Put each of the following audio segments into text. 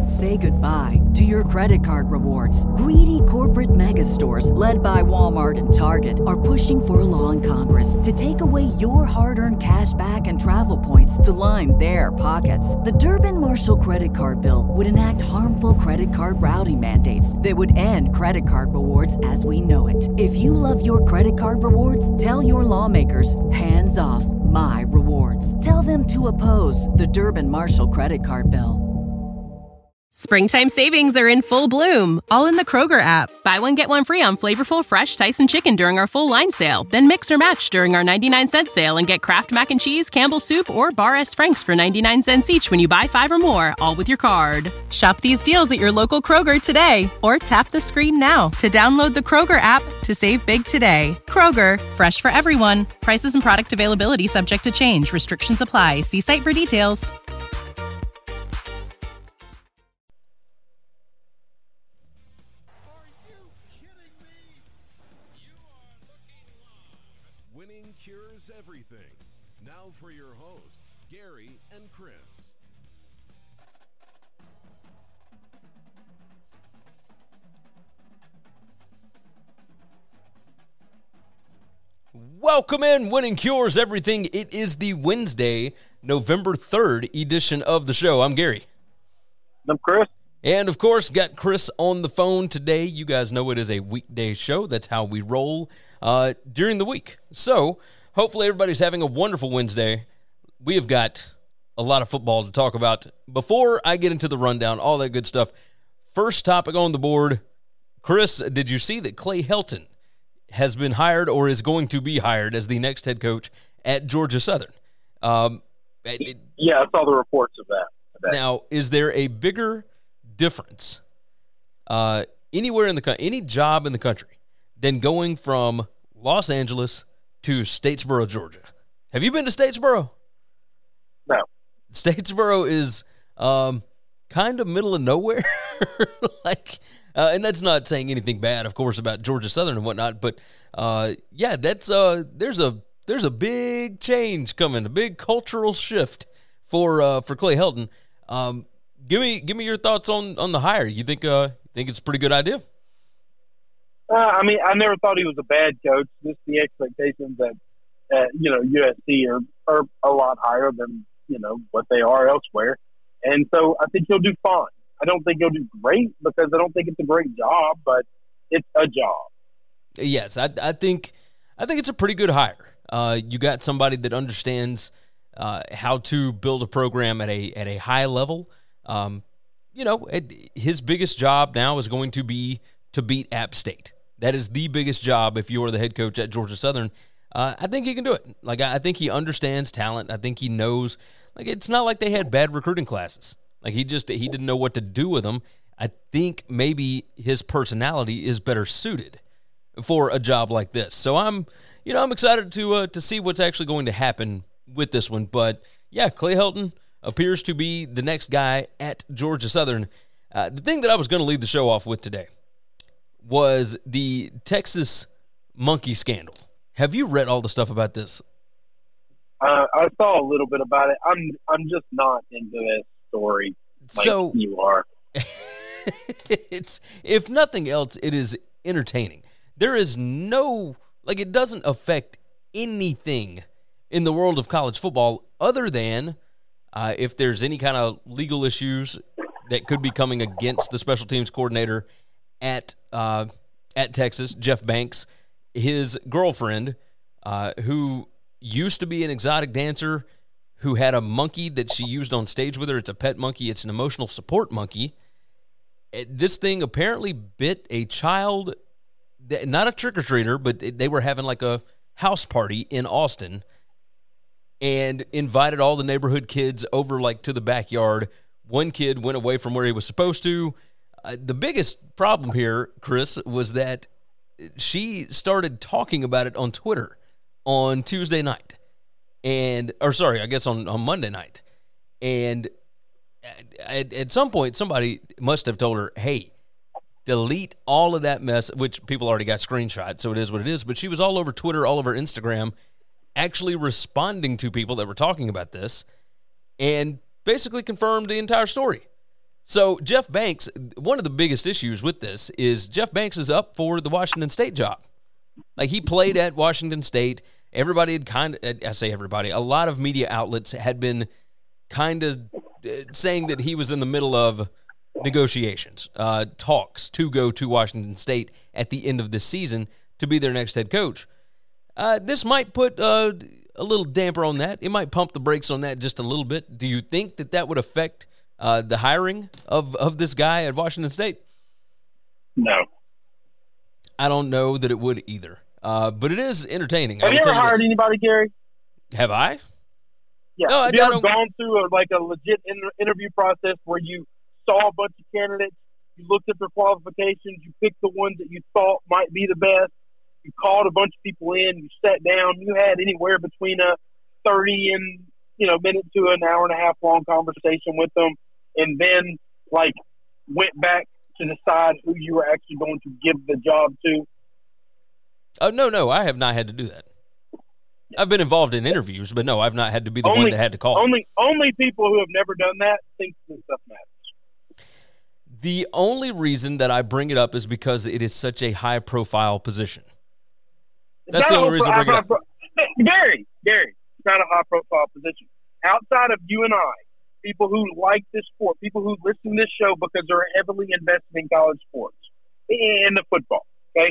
Say goodbye to your credit card rewards. Greedy corporate mega stores, led by Walmart and Target, are pushing for a law in Congress to take away your hard-earned cash back and travel points to line their pockets. The Durbin-Marshall credit card bill would enact harmful credit card routing mandates that would end credit card rewards as we know it. If you love your credit card rewards, tell your lawmakers, hands off my rewards. Tell them to oppose the Durbin-Marshall credit card bill. Springtime savings are in full bloom, all in the Kroger app. Buy one, get one free on flavorful, fresh Tyson chicken during our full line sale. Then mix or match during our 99-cent sale and get Kraft Mac and Cheese, Campbell's Soup, or Bar S. Frank's for 99 cents each when you buy 5 or more, all with your card. Shop these deals at your local Kroger today, or tap the screen now to download the Kroger app to save big today. Kroger, fresh for everyone. Prices and product availability subject to change. Restrictions apply. See site for details. Cures everything. Now for your hosts, Gary and Chris. Welcome in, Winning Cures Everything. It is the Wednesday, November 3rd edition of the show. I'm Gary. I'm Chris. And, of course, got Chris on the phone today. You guys know it is a weekday show. That's how we roll during the week. So, hopefully everybody's having a wonderful Wednesday. We have got a lot of football to talk about. Before I get into the rundown, all that good stuff, first topic on the board. Chris, did you see that Clay Helton has been hired or is going to be hired as the next head coach at Georgia Southern? Yeah, I saw the reports of that. Now, is there a bigger difference anywhere in the country, any job in the country, than going from Los Angeles to Statesboro, Georgia? Have you been to Statesboro? No. Statesboro is kind of middle of nowhere. And that's not saying anything bad, of course, about Georgia Southern and whatnot, but yeah, that's there's a big change coming, a big cultural shift for Clay Helton. Give me your thoughts on the hire. You think it's a pretty good idea? I mean, I never thought he was a bad coach. Just the expectations that USC are a lot higher than what they are elsewhere, and so I think he'll do fine. I don't think he'll do great because I don't think it's a great job, but it's a job. Yes, I think it's a pretty good hire. You got somebody that understands how to build a program at a high level. His biggest job now is going to be to beat App State. That is the biggest job if you're the head coach at Georgia Southern. I think he can do it. I think he understands talent. I think he knows. It's not like they had bad recruiting classes. He didn't know what to do with them. I think maybe his personality is better suited for a job like this. So I'm excited to see what's actually going to happen with this one. But yeah, Clay Helton appears to be the next guy at Georgia Southern. The thing that I was going to lead the show off with today was the Texas monkey scandal. Have you read all the stuff about this? I saw a little bit about it. I'm just not into this story like you are. It's, if nothing else, it is entertaining. There is no, it doesn't affect anything in the world of college football other than if there's any kind of legal issues that could be coming against the special teams coordinator at Texas, Jeff Banks, his girlfriend, who used to be an exotic dancer, who had a monkey that she used on stage with her. It's a pet monkey. It's an emotional support monkey. This thing apparently bit a child, not a trick-or-treater, but they were having a house party in Austin and invited all the neighborhood kids over to the backyard. One kid went away from where he was supposed to. The biggest problem here, Chris, was that she started talking about it on Twitter on Tuesday night. On Monday night. And at some point, somebody must have told her, hey, delete all of that mess, which people already got screenshots, so it is what it is. But she was all over Twitter, all over Instagram, actually responding to people that were talking about this and basically confirmed the entire story. So Jeff Banks, one of the biggest issues with this is Jeff Banks is up for the Washington State job. Like, he played at Washington State. Everybody had I say everybody, a lot of media outlets had been kind of saying that he was in the middle of negotiations, talks to go to Washington State at the end of this season to be their next head coach. This might put a little damper on that. It might pump the brakes on that just a little bit. Do you think that would affect the hiring of this guy at Washington State? No. I don't know that it would either. But it is entertaining. Have you ever hired anybody, Gary? Have I? Yeah. No, have you ever gone through a legit interview process where you saw a bunch of candidates, you looked at their qualifications, you picked the ones that you thought might be the best, you called a bunch of people in, you sat down, you had anywhere between a 30 and minute to an hour and a half long conversation with them, and then went back to decide who you were actually going to give the job to? Oh, no, I have not had to do that. I've been involved in interviews, but no, I've not had to be the one that had to call. Only people who have never done that think this stuff matters. The only reason that I bring it up is because it is such a high-profile position. That's the only reason I bring it up. Gary, it's not a high-profile position. Outside of you and I, people who like this sport, people who listen to this show because they're heavily invested in college sports, in the football, okay?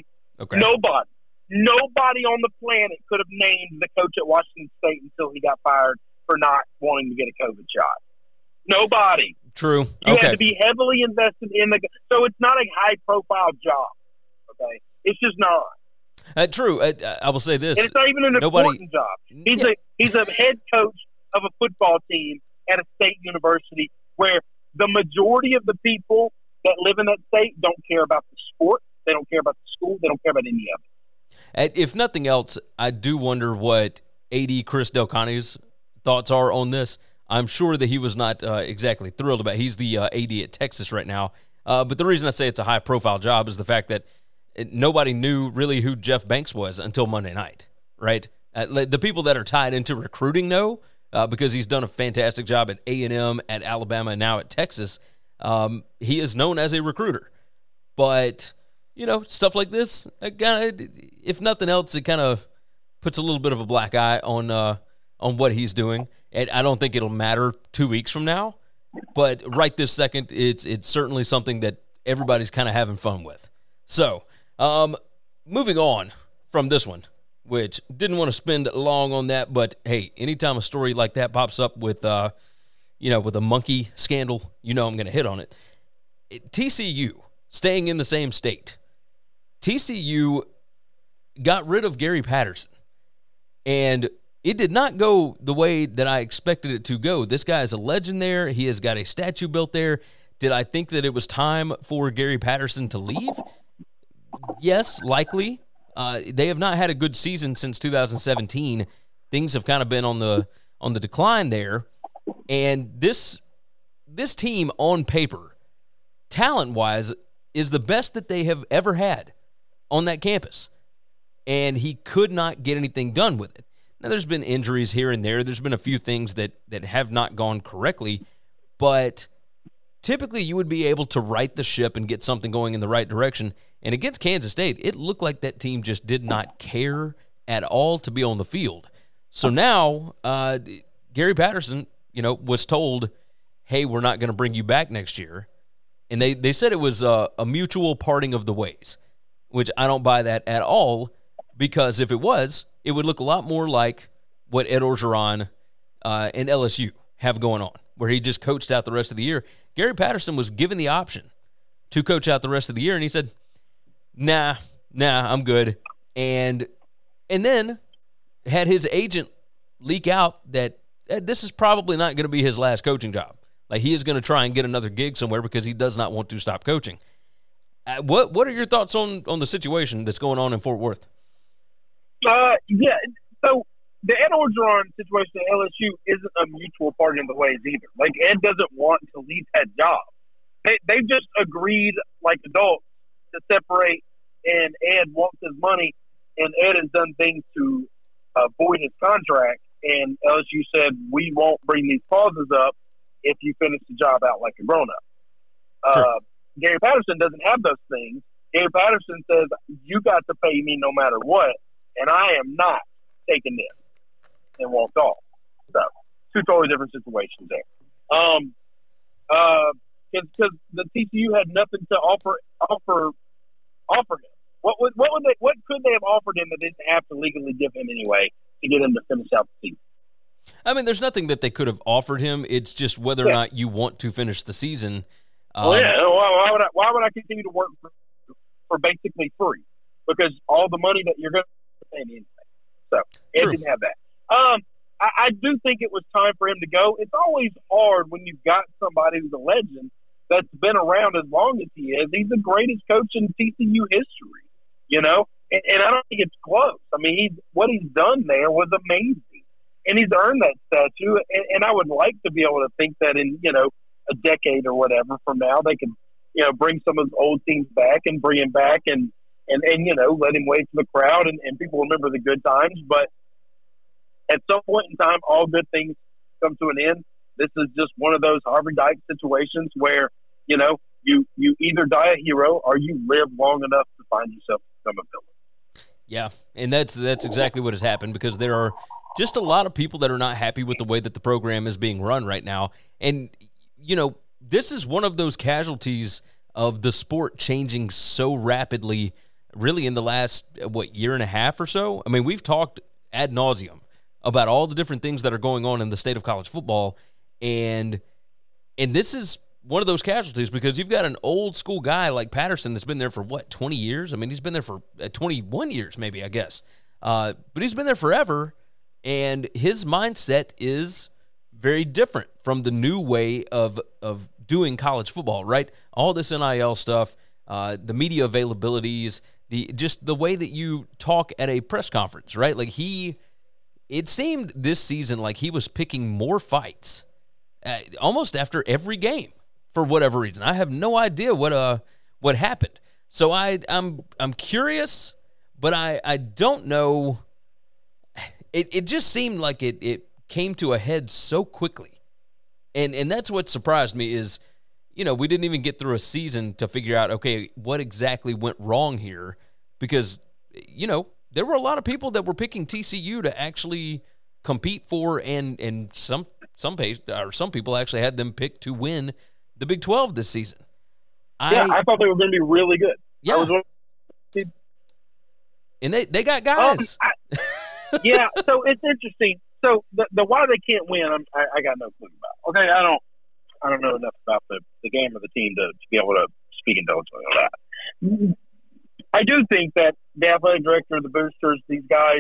Nobody on the planet could have named the coach at Washington State until he got fired for not wanting to get a COVID shot. Nobody. True. You had to be heavily invested in so it's not a high-profile job, okay? It's just not. True. I will say this. And it's not even an important job. He's a head coach of a football team at a state university where the majority of the people that live in that state don't care about the sport. They don't care about the school. They don't care about any of it. If nothing else, I do wonder what AD Chris Del Conte's thoughts are on this. I'm sure that he was not exactly thrilled about it. He's the AD at Texas right now. But the reason I say it's a high-profile job is the fact that nobody knew really who Jeff Banks was until Monday night, right? The people that are tied into recruiting know because he's done a fantastic job at A&M, at Alabama, and now at Texas. He is known as a recruiter. But stuff like this, if nothing else, it kind of puts a little bit of a black eye on what he's doing. And I don't think it'll matter 2 weeks from now, but right this second, it's certainly something that everybody's kind of having fun with. So, moving on from this one, which didn't want to spend long on that, but hey, anytime a story like that pops up with a monkey scandal, I'm going to hit on it. TCU, staying in the same state. TCU got rid of Gary Patterson, and it did not go the way that I expected it to go. This guy is a legend there. He has got a statue built there. Did I think that it was time for Gary Patterson to leave? Yes, likely. They have not had a good season since 2017. Things have kind of been on the decline there. And this team on paper, talent-wise, is the best that they have ever had on that campus. And he could not get anything done with it. Now, there's been injuries here and there. There's been a few things that have not gone correctly. But typically you would be able to right the ship and get something going in the right direction. And against Kansas State, it looked like that team just did not care at all to be on the field. So now Gary Patterson, was told, hey, we're not going to bring you back next year. And they said it was a mutual parting of the ways, which I don't buy that at all, because if it was, it would look a lot more like what Ed Orgeron and LSU have going on, where he just coached out the rest of the year. Gary Patterson was given the option to coach out the rest of the year, and he said, nah, I'm good. And then had his agent leak out that this is probably not going to be his last coaching job. Like, he is going to try and get another gig somewhere because he does not want to stop coaching. What are your thoughts on the situation that's going on in Fort Worth? Yeah, so the Ed Orgeron situation at LSU isn't a mutual parting of the ways either. Like, Ed doesn't want to leave that job. They just agreed, like adults, to separate, and Ed wants his money, and Ed has done things to void his contract, and LSU said, we won't bring these clauses up if you finish the job out like a grown-up. Sure. Gary Patterson doesn't have those things. Gary Patterson says, you got to pay me no matter what, and I am not taking this, and walked off. So, two totally different situations there. Because the TCU had nothing to offer him. What could they have offered him that they didn't have to legally give him anyway to get him to finish out the season? I mean, there's nothing that they could have offered him. It's just whether or not you want to finish the season. Why would I continue to work for basically free? Because all the money that you're going to pay anyway. So it didn't have that. I do think it was time for him to go. It's always hard when you've got somebody who's a legend that's been around as long as he is. He's the greatest coach in TCU history, you know? And I don't think it's close. I mean, what he's done there was amazing. And he's earned that statue. And I would like to be able to think that in, a decade or whatever from now, they can, bring some of his old teams back and bring him back and let him wave to the crowd and people remember the good times. But at some point in time, all good things come to an end. This is just one of those Harvey Dykes situations where, you either die a hero or you live long enough to find yourself become a villain. Yeah, and that's exactly what has happened, because there are just a lot of people that are not happy with the way that the program is being run right now. And, this is one of those casualties of the sport changing so rapidly, really in the last, year and a half or so. I mean, we've talked ad nauseum about all the different things that are going on in the state of college football, and this is one of those casualties, because you've got an old school guy like Patterson that's been there for 20 years? I mean, he's been there for 21 years maybe, I guess. But he's been there forever, and his mindset is very different from the new way of doing college football, right? All this NIL stuff, the media availabilities, the way that you talk at a press conference, right? Like it seemed this season like he was picking more fights almost after every game for whatever reason. I have no idea what happened. So I'm curious, but I don't know. It just seemed like it came to a head so quickly. And that's what surprised me is, we didn't even get through a season to figure out, okay, what exactly went wrong here, because, there were a lot of people that were picking TCU to actually compete for, and some people actually had them picked to win the Big 12 this season. I thought they were going to be really good. Yeah. And they got guys. Yeah, so it's interesting. So the why they can't win, I got no clue about. Okay, I don't know enough about the game or the team to be able to speak intelligently on that. I do think that the athletic director, the boosters, these guys,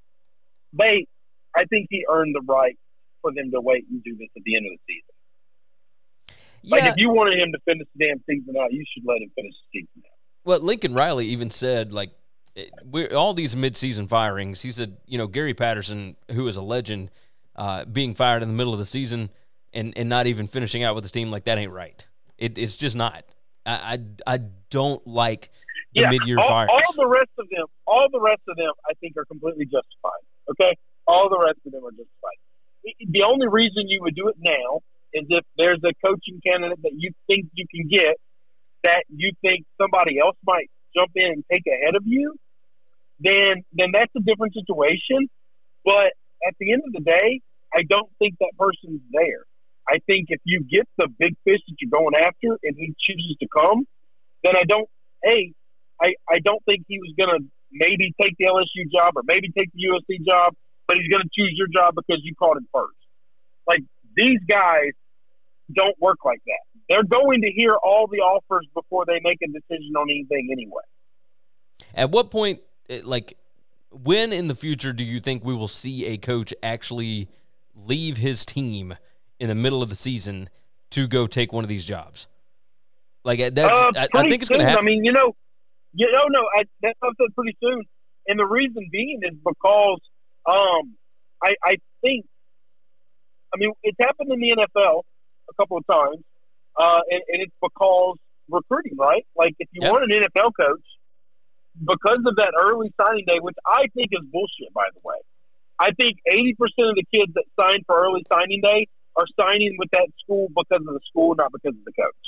I think he earned the right for them to wait and do this at the end of the season. Yeah. Like, if you wanted him to finish the damn season out, you should let him finish the season out. Well, Lincoln Riley even said, all these midseason firings, he said, Gary Patterson, who is a legend, being fired in the middle of the season and not even finishing out with his team, that ain't right. It's just not. I don't like the mid-year firings. All the rest of them, I think, are completely justified. Okay? All the rest of them are justified. The only reason you would do it now is if there's a coaching candidate that you think you can get that you think somebody else might jump in and take ahead of you, then that's a different situation. But at the end of the day, I don't think that person's there. I think if you get the big fish that you're going after and he chooses to come, then I don't think he was going to maybe take the LSU job or maybe take the USC job, but he's going to choose your job because you called him first. These guys don't work like that. They're going to hear all the offers before they make a decision on anything anyway. At what point, when in the future do you think we will see a coach actually leave his team in the middle of the season to go take one of these jobs? I think it's going to happen. I mean, that's what I said pretty soon. And the reason being is because I think, it's happened in the NFL a couple of times, and it's because recruiting, right? If you want an NFL coach, because of that early signing day, which I think is bullshit, by the way. I think 80% of the kids that sign for early signing day are signing with that school because of the school, not because of the coach.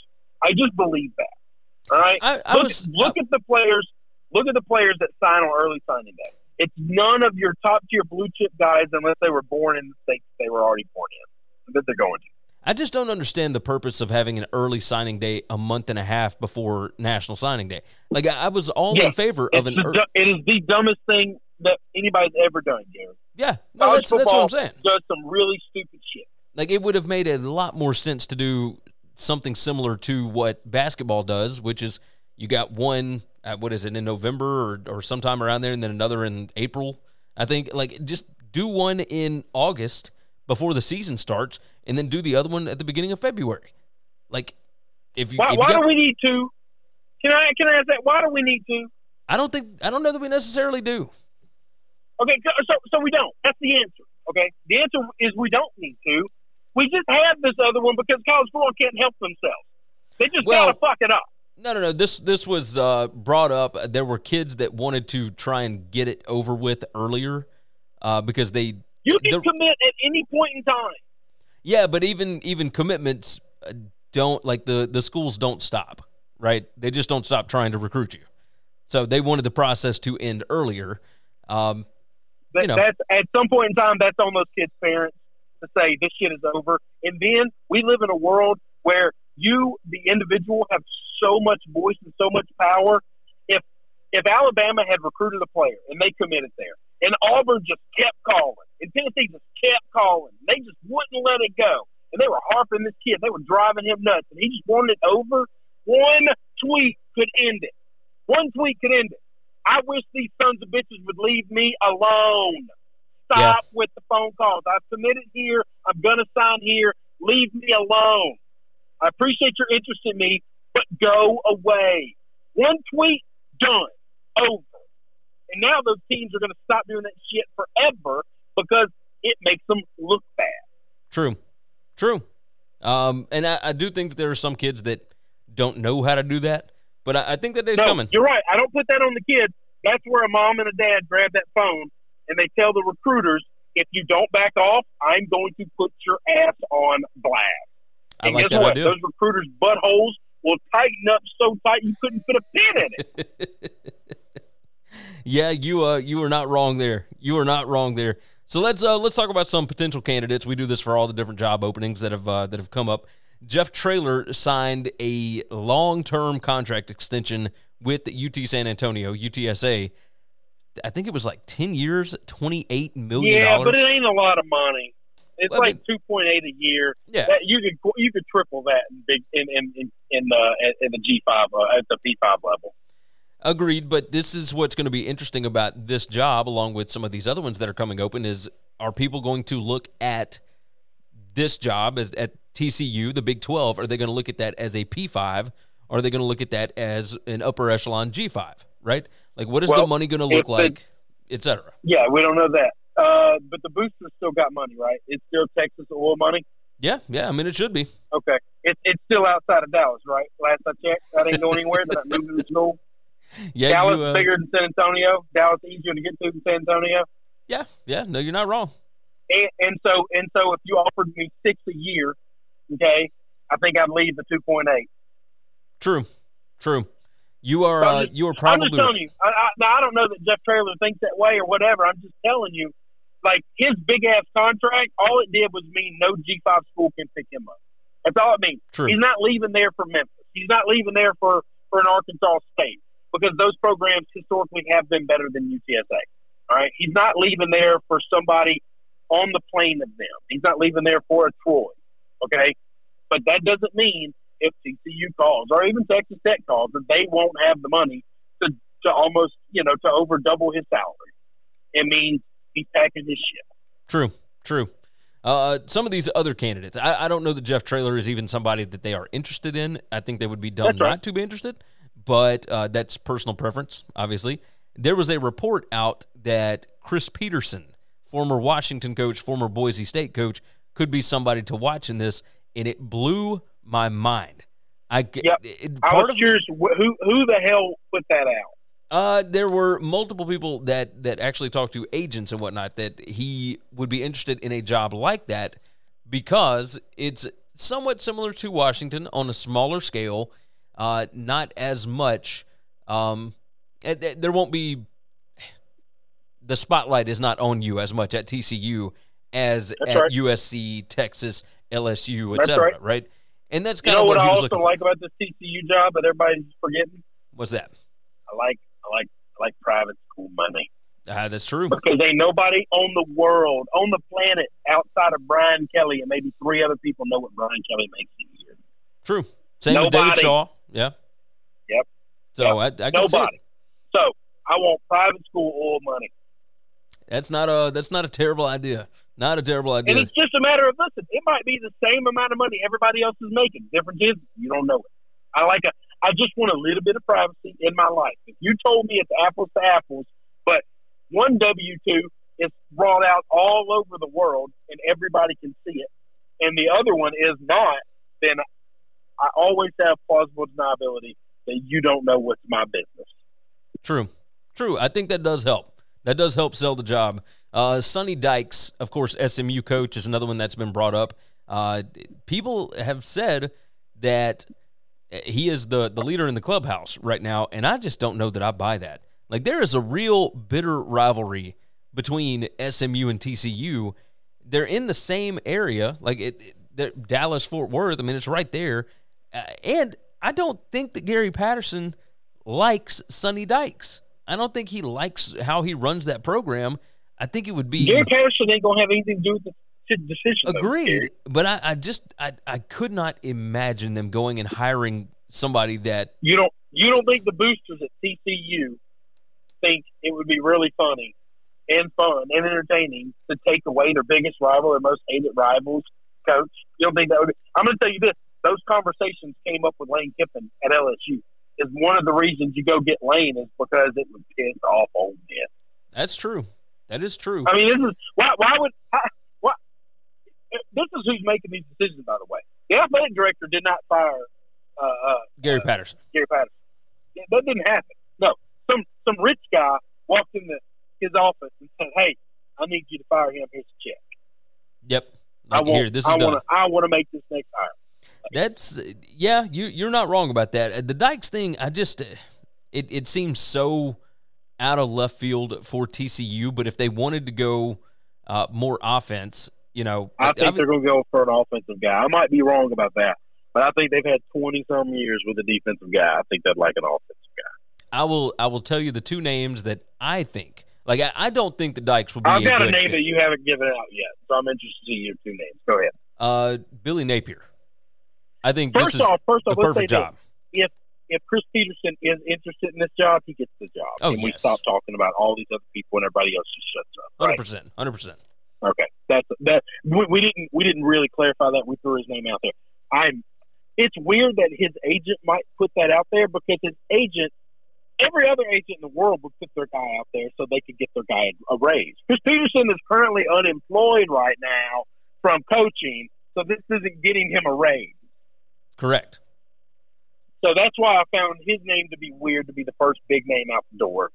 I just believe that. All right. Look at the players. Look at the players that sign on early signing day. It's none of your top tier blue chip guys unless they were born in the states they were already born in that they're going to. I just don't understand the purpose of having an early signing day a month and a half before National Signing Day. Like, I was all in favor of an. It is the dumbest thing that anybody's ever done, Gary. Yeah, no, that's what I'm saying. Does some really stupid shit. Like, it would have made a lot more sense to do something similar to what basketball does, which is you got one at, in November or sometime around there, and then another in April, I think. Like, just do one in August before the season starts, and then do the other one at the beginning of February. Like, why do we need to? Can I ask that? Why do we need to? I don't know that we necessarily do. Okay, so we don't. That's the answer. Okay, the answer is we don't need to. We just have this other one because college football can't help themselves. They just gotta fuck it up. No. This was brought up. There were kids that wanted to try and get it over with earlier because they. You can commit at any point in time. Yeah, but even commitments don't, like, the schools don't stop, right? They just don't stop trying to recruit you. So they wanted the process to end earlier. That's at some point in time, that's on those kids' parents to say this shit is over. And then we live in a world where you, the individual, have so much voice and so much power. If Alabama had recruited a player and they committed there, and Auburn just kept calling, and Tennessee just kept calling, they just wouldn't let it go, and they were harping this kid, they were driving him nuts, and he just wanted it over, one tweet could end it. One tweet could end it. I wish these sons of bitches would leave me alone. Stop with the phone calls. I've submitted here. I'm going to sign here. Leave me alone. I appreciate your interest in me, but go away. One tweet, done. Over. And now those teams are going to stop doing that shit forever because it makes them look bad. True. And I do think that there are some kids that don't know how to do that, but I think that day's coming. You're right. I don't put that on the kids. That's where a mom and a dad grab that phone and they tell the recruiters, if you don't back off, I'm going to put your ass on blast. And guess what? Those recruiters' buttholes will tighten up so tight you couldn't put a pin in it. Yeah, you are not wrong there. You are not wrong there. So let's talk about some potential candidates. We do this for all the different job openings that have come up. Jeff Traylor signed a long-term contract extension with UT San Antonio, UTSA. I think it was like 10 years, $28 million. Yeah, but it ain't a lot of money. It's like 2.8 a year. Yeah, you could triple that in the G5 at the P5 level. Agreed, but this is what's going to be interesting about this job, along with some of these other ones that are coming open, is are people going to look at this job as at TCU, the Big 12? Are they going to look at that as a P5? Or are they going to look at that as an upper echelon G5, right? Like, what is the money going to look like, et cetera? Yeah, we don't know that. But the boosters still got money, right? It's still Texas oil money? Yeah, I mean, it should be. Okay. It's still outside of Dallas, right? Last I checked, that ain't going anywhere. That moved to the school. Yeah, Dallas bigger than San Antonio. Dallas easier to get to than San Antonio. Yeah. No, you're not wrong. And so if you offered me $6 a year, okay, I think I'd leave the 2.8. True. You are probably. I'm just telling you. I don't know that Jeff Traylor thinks that way or whatever. I'm just telling you, like, his big ass contract, all it did was mean no G5 school can pick him up. That's all it means. True. He's not leaving there for Memphis. He's not leaving there for an Arkansas State, because those programs historically have been better than UTSA. All right, he's not leaving there for somebody on the plane of them. He's not leaving there for a Troy. Okay, but that doesn't mean if TCU calls or even Texas Tech calls that they won't have the money to almost to over double his salary. It means he's packing his shit. True. Some of these other candidates, I don't know that Jeff Traylor is even somebody that they are interested in. I think they would be dumb not to be interested. But that's personal preference, obviously. There was a report out that Chris Peterson, former Washington coach, former Boise State coach, could be somebody to watch in this, and it blew my mind. I was curious who the hell put that out. There were multiple people that actually talked to agents and whatnot that he would be interested in a job like that because it's somewhat similar to Washington on a smaller scale, not as much. There won't be the spotlight is not on you as much at TCU as That's at right. USC, Texas, LSU, That's etc. right. Right? And that's You kind know of what what I he was also looking like about this TCU job that everybody's forgetting? for. What's that? I like private school money. That's true. Because ain't nobody on the world, on the planet, outside of Brian Kelly and maybe 3 other people know what Brian Kelly makes a year. True. Same with David Nobody. Shaw. Yeah. Yep. So Yep. I can see it. Nobody. So I want private school oil money. That's not a terrible idea. Not a terrible idea. And it's just a matter of, listen, it might be the same amount of money everybody else is making. Difference is you don't know it. I just want a little bit of privacy in my life. If you told me it's apples to apples, but one W-2 is brought out all over the world and everybody can see it, and the other one is not, then I always have plausible deniability that you don't know what's my business. True. I think that does help. That does help sell the job. Sonny Dykes, of course, SMU coach, is another one that's been brought up. People have said that he is the leader in the clubhouse right now, and I just don't know that I buy that. Like, there is a real bitter rivalry between SMU and TCU. They're in the same area, like Dallas, Fort Worth. I mean, it's right there. And I don't think that Gary Patterson likes Sonny Dykes. I don't think he likes how he runs that program. I think it would be Gary Patterson ain't going to have anything to do with the decision. agreed, but I could not imagine them going and hiring somebody that You don't think the boosters at TCU think it would be really funny and fun and entertaining to take away their biggest rival, their most hated rivals, coach? You don't think that would be? I'm going to tell you this. Those conversations came up with Lane Kiffin at LSU. Is one of the reasons you go get Lane is because it would piss off Ole Miss. That's true. That is true. I mean, this is why would this is who's making these decisions, by the way. The athletic director did not fire Gary Patterson. Gary Patterson. That didn't happen. No, some rich guy walked into his office and said, "Hey, I need you to fire him. Here's a check. Yep. Like, here, this is done. I want to make this next hire." That's you're not wrong about that. The Dykes thing, I just it seems so out of left field for TCU. But if they wanted to go more offense, I think they're going to go for an offensive guy. I might be wrong about that, but I think they've had 20-some years with a defensive guy. I think they'd like an offensive guy. I will tell you the two names that I think. Like, I don't think the Dykes will be. I've got a good name fit. that you haven't given out yet, so I'm interested to see your two names. Go ahead. Billy Napier. I think First this is off, the let's say perfect this. job. If Chris Peterson is interested in this job, he gets the job. Oh, and we yes. stop talking about all these other people and everybody else just shuts up. Right? 100%. Okay, that we didn't really clarify that. We threw his name out there. It's weird that his agent might put that out there because his agent, every other agent in the world would put their guy out there so they could get their guy a raise. Chris Peterson is currently unemployed right now from coaching, so this isn't getting him a raise. Correct. So that's why I found his name to be weird to be the first big name out the door.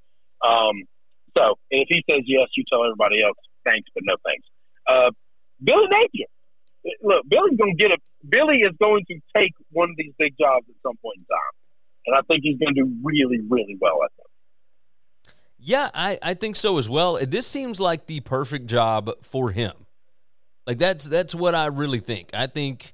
So if he says yes, you tell everybody else thanks, but no thanks. Billy Napier. Look, Billy is going to take one of these big jobs at some point in time. And I think he's going to do really, really well at them. Yeah, I think so as well. This seems like the perfect job for him. Like, that's what I really think. I think,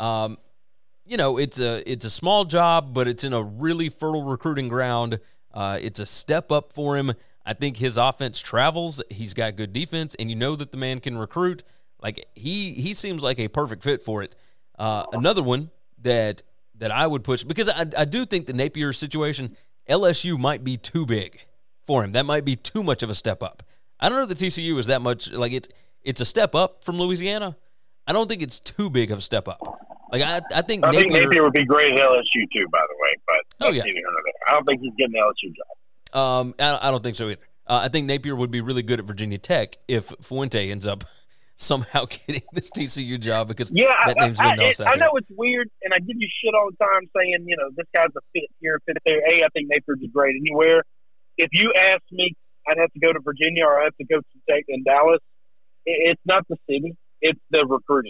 it's a small job, but it's in a really fertile recruiting ground. It's a step up for him. I think his offense travels. He's got good defense, and you know that the man can recruit. Like, he seems like a perfect fit for it. Another one that I would push, because I do think the Napier situation, LSU might be too big for him. That might be too much of a step up. I don't know if the TCU is that much. Like, it's a step up from Louisiana. I don't think it's too big of a step up. Like, I think Napier would be great at LSU too, by the way. But oh, yeah. I don't think he's getting the LSU job. I don't think so either. I think Napier would be really good at Virginia Tech if Fuente ends up somehow getting this TCU job, because that name's been known. I know it's weird, and I give you shit all the time saying, this guy's a fit here, fit there. Hey, I think Napier's great anywhere. If you ask me, I'd have to go to Virginia or I'd have to go to Tech in Dallas. It's not the city. It's the recruiting.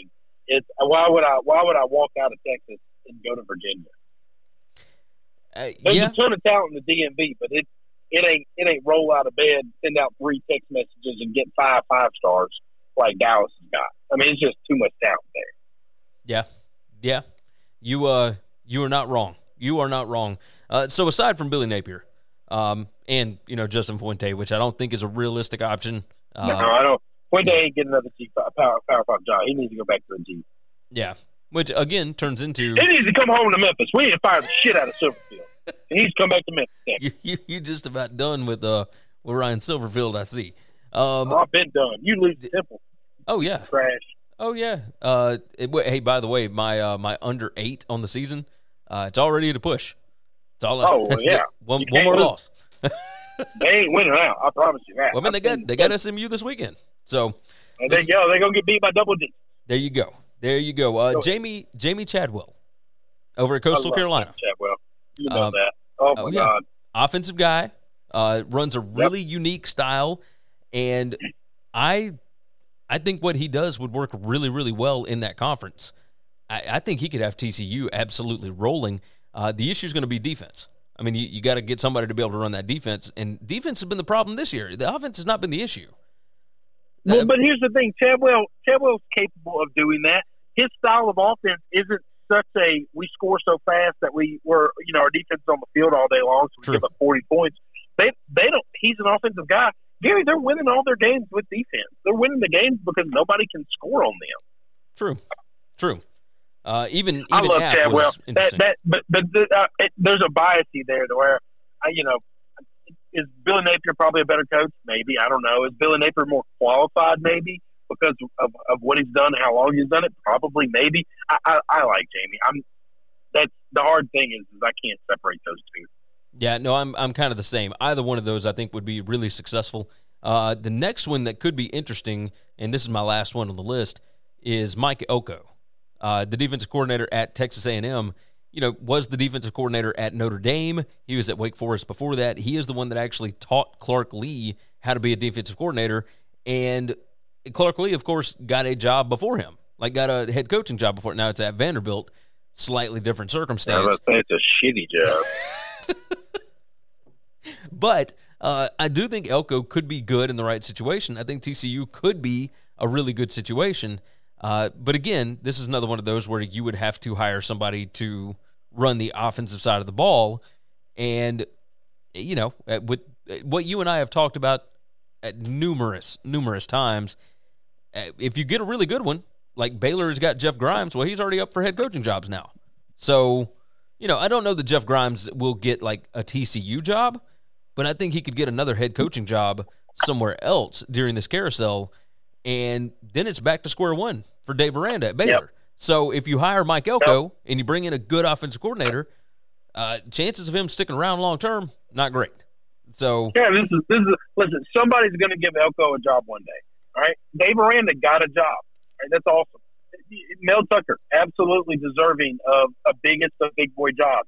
it's why would I walk out of Texas and go to Virginia? There's a ton of talent in the DMV, but it ain't roll out of bed, send out 3 text messages, and get 5 5-stars like Dallas has got. I mean, it's just too much talent there. Yeah. You are not wrong. You are not wrong. So aside from Billy Napier, and Justin Fuente, which I don't think is a realistic option. No, I don't. Fuente ain't getting another Power 5 job. He needs to go back to the G. Yeah, which again turns into he needs to come home to Memphis. We need to fire the shit out of Silverfield. He needs to come back to Memphis. You just about done with Ryan Silverfield, I see. I've been done. You lose the Temple. Oh yeah, trash. Oh yeah. Hey, by the way, my under 8 on the season, it's already at a push. It's all. Yeah. one more loss. They ain't winning out. I promise you that. Well, I mean, they got SMU this weekend, so there you go. They're gonna get beat by double digits. There you go. Jamie Chadwell over at Coastal Carolina. Chadwell, you know that. Oh my God, offensive guy, runs a really unique style, and I think what he does would work really, really well in that conference. I think he could have TCU absolutely rolling. The issue is going to be defense. I mean, you got to get somebody to be able to run that defense, and defense has been the problem this year. The offense has not been the issue. Well, but here's the thing: Chadwell's capable of doing that. His style of offense isn't such a we score so fast that our defense is on the field all day long, so we give up 40 points. They don't. He's an offensive guy. Gary, they're winning all their games with defense. They're winning the games because nobody can score on them. True. Even I love Chadwell. But there's a bias there to where, is Billy Napier probably a better coach? Maybe. I don't know. Is Billy Napier more qualified? Maybe because of what he's done, how long he's done it. Probably. Maybe. I like Jamie. That's the hard thing is I can't separate those two. Yeah, no, I'm kind of the same. Either one of those I think would be really successful. The next one that could be interesting, and this is my last one on the list, is Mike Elko. The defensive coordinator at Texas A&M, was the defensive coordinator at Notre Dame. He was at Wake Forest before that. He is the one that actually taught Clark Lee how to be a defensive coordinator. And Clark Lee, of course, got a job before him, got a head coaching job before. Now it's at Vanderbilt, slightly different circumstance. I was going to say it's a shitty job. But I do think Elko could be good in the right situation. I think TCU could be a really good situation. But again, this is another one of those where you would have to hire somebody to run the offensive side of the ball. And, with what you and I have talked about at numerous times, if you get a really good one, like Baylor has got Jeff Grimes, well, he's already up for head coaching jobs now. So, I don't know that Jeff Grimes will get a TCU job, but I think he could get another head coaching job somewhere else during this carousel. And then it's back to square one for Dave Aranda at Baylor. Yep. So if you hire Mike Elko and you bring in a good offensive coordinator, chances of him sticking around long term, not great. So this is listen, somebody's going to give Elko a job one day. All right, Dave Aranda got a job. All right, that's awesome. Mel Tucker, absolutely deserving of a biggest of big boy jobs.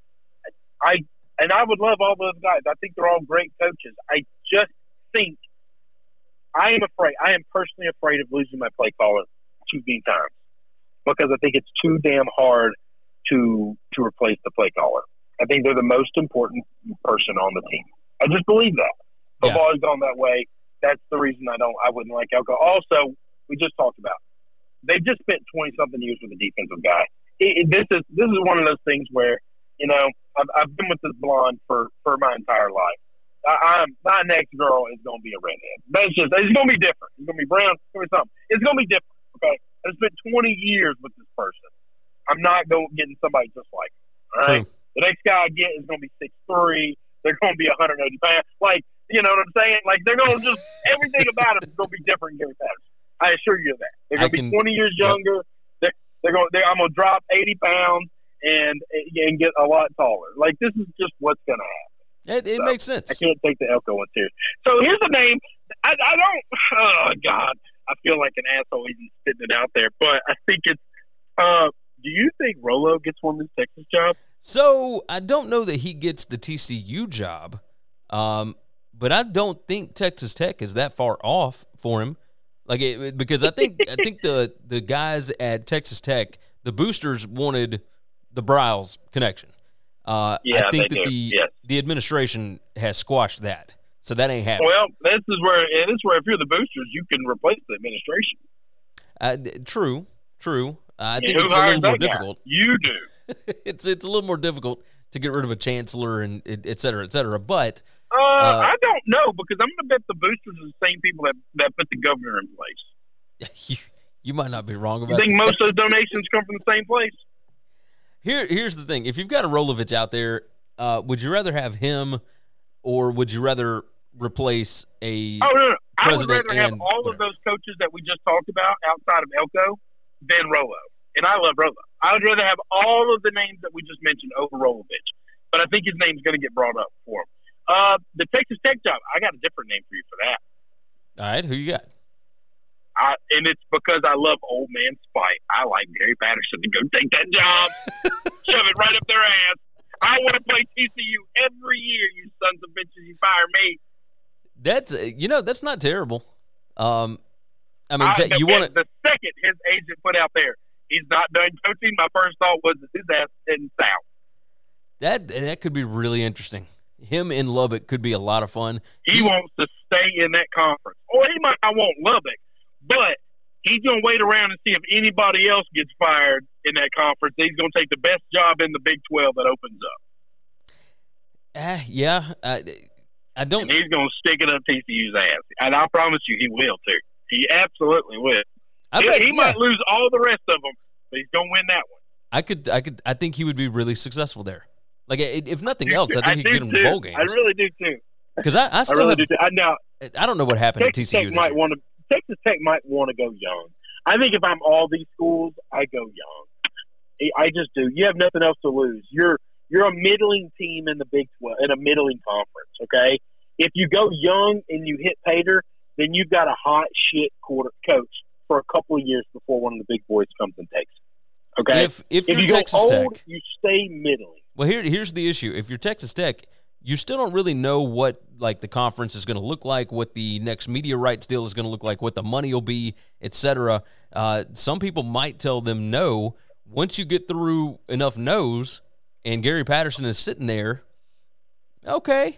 I would love all those guys. I think they're all great coaches. I just think I am personally afraid of losing my play caller too many times because I think it's too damn hard to replace the play caller. I think they're the most important person on the team. I just believe that. Football has gone that way. That's the reason I wouldn't like Elko. Also, we just talked about they just spent 20-something years with a defensive guy. This is one of those things where I've been with this blonde for my entire life. My next girl is going to be a redhead. It's going to be different. It's going to be brown. It's going to be something. It's going to be different. Okay, I spent 20 years with this person. I'm not getting somebody just like her. All right. True. The next guy I get is going to be 6'3". They're going to be 180 pounds. You know what I'm saying? They're going to just everything about them is going to be different than Gary Patterson. I assure you of that. They're going to be 20 years younger. Yep. I'm going to drop 80 pounds and get a lot taller. This is just what's going to happen. It makes sense. I can't take the Elko one too. So here's the name. I don't. Oh God, I feel like an asshole even spitting it out there. But I think it's. Do you think Rolo gets one of these Texas jobs? So I don't know that he gets the TCU job, but I don't think Texas Tech is that far off for him. Because I think the guys at Texas Tech, the boosters wanted the Briles connection. I think that the administration has squashed that, so that ain't happening. Well, this is where if you're the boosters, you can replace the administration. True. I think who it's a hires little more that guy? difficult. You do. It's a little more difficult to get rid of a chancellor and et cetera, et cetera. But I don't know, because I'm going to bet the boosters are the same people that put the governor in place. You might not be wrong about that. You think that. most of those donations come from the same place? Here's the thing. If you've got a Rolovich out there, would you rather have him, or would you rather replace a no. I would president rather have all of those coaches that we just talked about outside of Elko than Rolo. And I love Rolo. I would rather have all of the names that we just mentioned over Rolovich. But I think his name's going to get brought up for him. The Texas Tech job, I got a different name for you for that. All right, who you got? And it's because I love old man spite. I like Gary Patterson to go take that job, shove it right up their ass. I want to play TCU every year, you sons of bitches. You fire me. That's not terrible. You want the second his agent put out there, he's not done coaching, my first thought was his ass didn't sound. That could be really interesting. Him in Lubbock could be a lot of fun. He wants to stay in that conference. Or he might not want Lubbock, but he's going to wait around and see if anybody else gets fired in that conference. He's going to take the best job in the Big 12 that opens up. I don't. And he's going to stick it up TCU's ass. And I promise you he will, too. He absolutely will. He might lose all the rest of them, but he's going to win that one. I think he would be really successful there. Like, if nothing else, I think he could get him to bowl games. I really do, too. Because I still really do. I don't know what happened at TCU. Texas Tech might want to go young. I think if I'm all these schools, I go young. I just do. You have nothing else to lose. You're a middling team in the Big 12, in a middling conference, okay? If you go young and you hit Pater, then you've got a hot shit coach for a couple of years before one of the big boys comes and takes it, okay? If you go Texas old, Tech, you stay middling. Well, here's the issue. If you're Texas Tech, you still don't really know what the conference is going to look like, what the next media rights deal is going to look like, what the money will be, etc. Some people might tell them no. Once you get through enough no's, and Gary Patterson is sitting there, okay,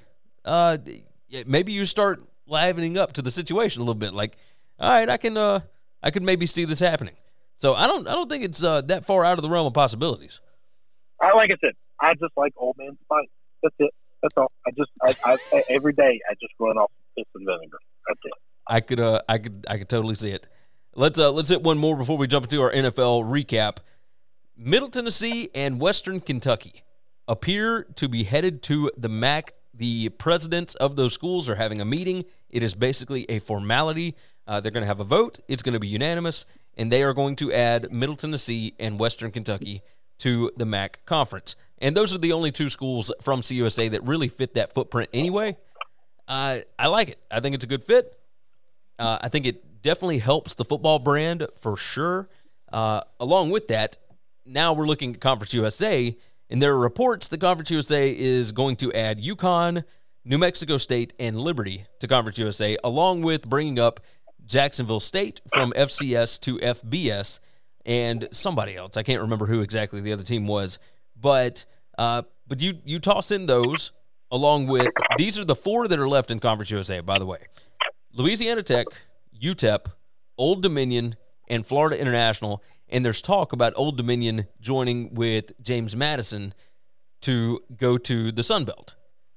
maybe you start livening up to the situation a little bit. Like, all right, I can maybe see this happening. So I don't think it's that far out of the realm of possibilities. Like I said, I just like old man spite. That's it. That's all. I every day I just run off piss and vinegar. That's it. I could totally see it. Let's hit one more before we jump into our NFL recap. Middle Tennessee and Western Kentucky appear to be headed to the MAC. The presidents of those schools are having a meeting. It is basically a formality. They're going to have a vote. It's going to be unanimous, and they are going to add Middle Tennessee and Western Kentucky to the MAC conference. And those are the only two schools from CUSA that really fit that footprint anyway. I like it. I think it's a good fit. I think it definitely helps the football brand for sure. Along with that, now we're looking at Conference USA, and there are reports that Conference USA is going to add UConn, New Mexico State, and Liberty to Conference USA, along with bringing up Jacksonville State from FCS to FBS, and somebody else. I can't remember who exactly the other team was, but you toss in those along with, these are the four that are left in Conference USA, by the way. Louisiana Tech, UTEP, Old Dominion, and Florida International, and there's talk about Old Dominion joining with James Madison to go to the Sun Belt.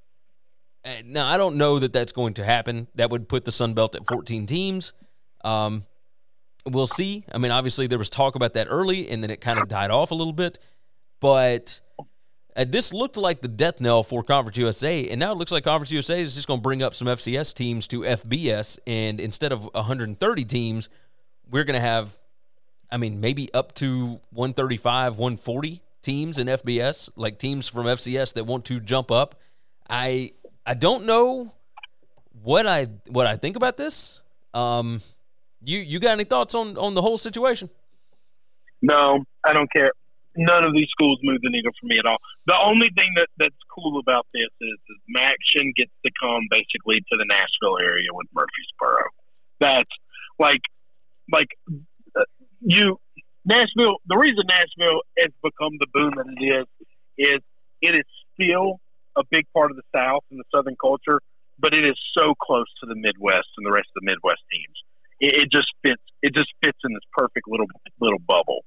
Now, I don't know that that's going to happen. That would put the Sun Belt at 14 teams. We'll see. I mean, obviously, there was talk about that early, and then it kind of died off a little bit. But this looked like the death knell for Conference USA, and now it looks like Conference USA is just going to bring up some FCS teams to FBS, and instead of 130 teams, we're going to have, I mean, maybe up to 135, 140 teams in FBS, like teams from FCS that want to jump up. I don't know what I think about this. You got any thoughts on the whole situation? No, I don't care. None of these schools move the needle for me at all. The only thing that's cool about this is Maction gets to come basically to the Nashville area with Murfreesboro. That's like, Nashville. The reason Nashville has become the boom that is it is still a big part of the South and the Southern culture, but it is so close to the Midwest and the rest of the Midwest teams. It just fits. It just fits in this perfect little bubble.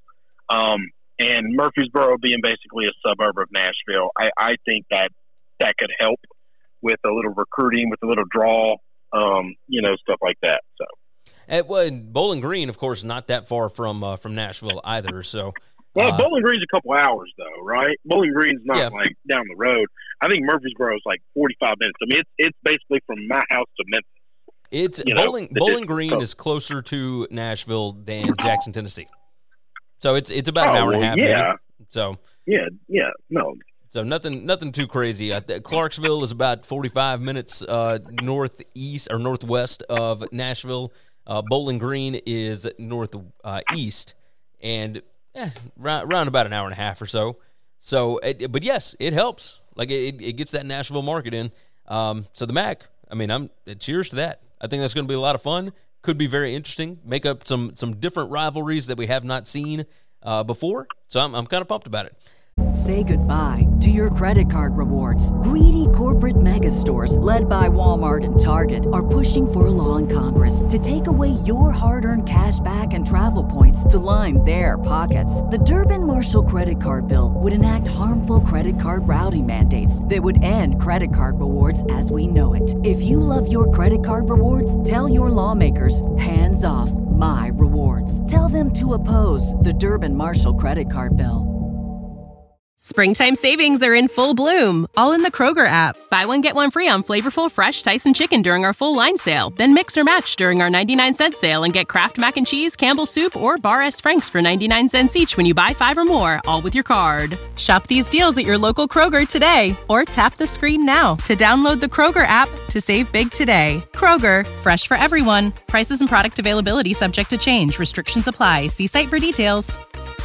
And Murfreesboro being basically a suburb of Nashville, I think that could help with a little recruiting, with a little draw, stuff like that. So. Bowling Green, of course, not that far from Nashville either. So, Bowling Green's a couple hours though, right? Bowling Green's not like down the road. I think Murfreesboro is like 45 minutes. I mean, it's basically from my house to Memphis. It's Bowling Green is closer to Nashville than Jackson, Tennessee. So it's about an hour and a half. Yeah. Maybe. So no. So nothing too crazy. Clarksville is about 45 minutes northeast or northwest of Nashville. Bowling Green is northeast, and around about an hour and a half or so. So, but yes, it helps. Like it gets that Nashville market in. So the MAC, I mean, cheers to that. I think that's going to be a lot of fun. Could be very interesting. Make up some different rivalries that we have not seen before. So I'm kind of pumped about it. Say goodbye to your credit card rewards. Greedy corporate mega stores, led by Walmart and Target, are pushing for a law in Congress to take away your hard-earned cash back and travel points to line their pockets. The Durbin-Marshall credit card bill would enact harmful credit card routing mandates that would end credit card rewards as we know it. If you love your credit card rewards, tell your lawmakers, hands off my rewards. Tell them to oppose the Durbin-Marshall credit card bill. Springtime savings are in full bloom, all in the Kroger app. Buy one, get one free on flavorful, fresh Tyson chicken during our full line sale. Then mix or match during our 99-cent sale and get Kraft Mac and Cheese, Campbell's Soup, or Bar S. Franks for 99 cents each when you buy 5 or more, all with your card. Shop these deals at your local Kroger today, or tap the screen now to download the Kroger app to save big today. Kroger, fresh for everyone. Prices and product availability subject to change. Restrictions apply. See site for details.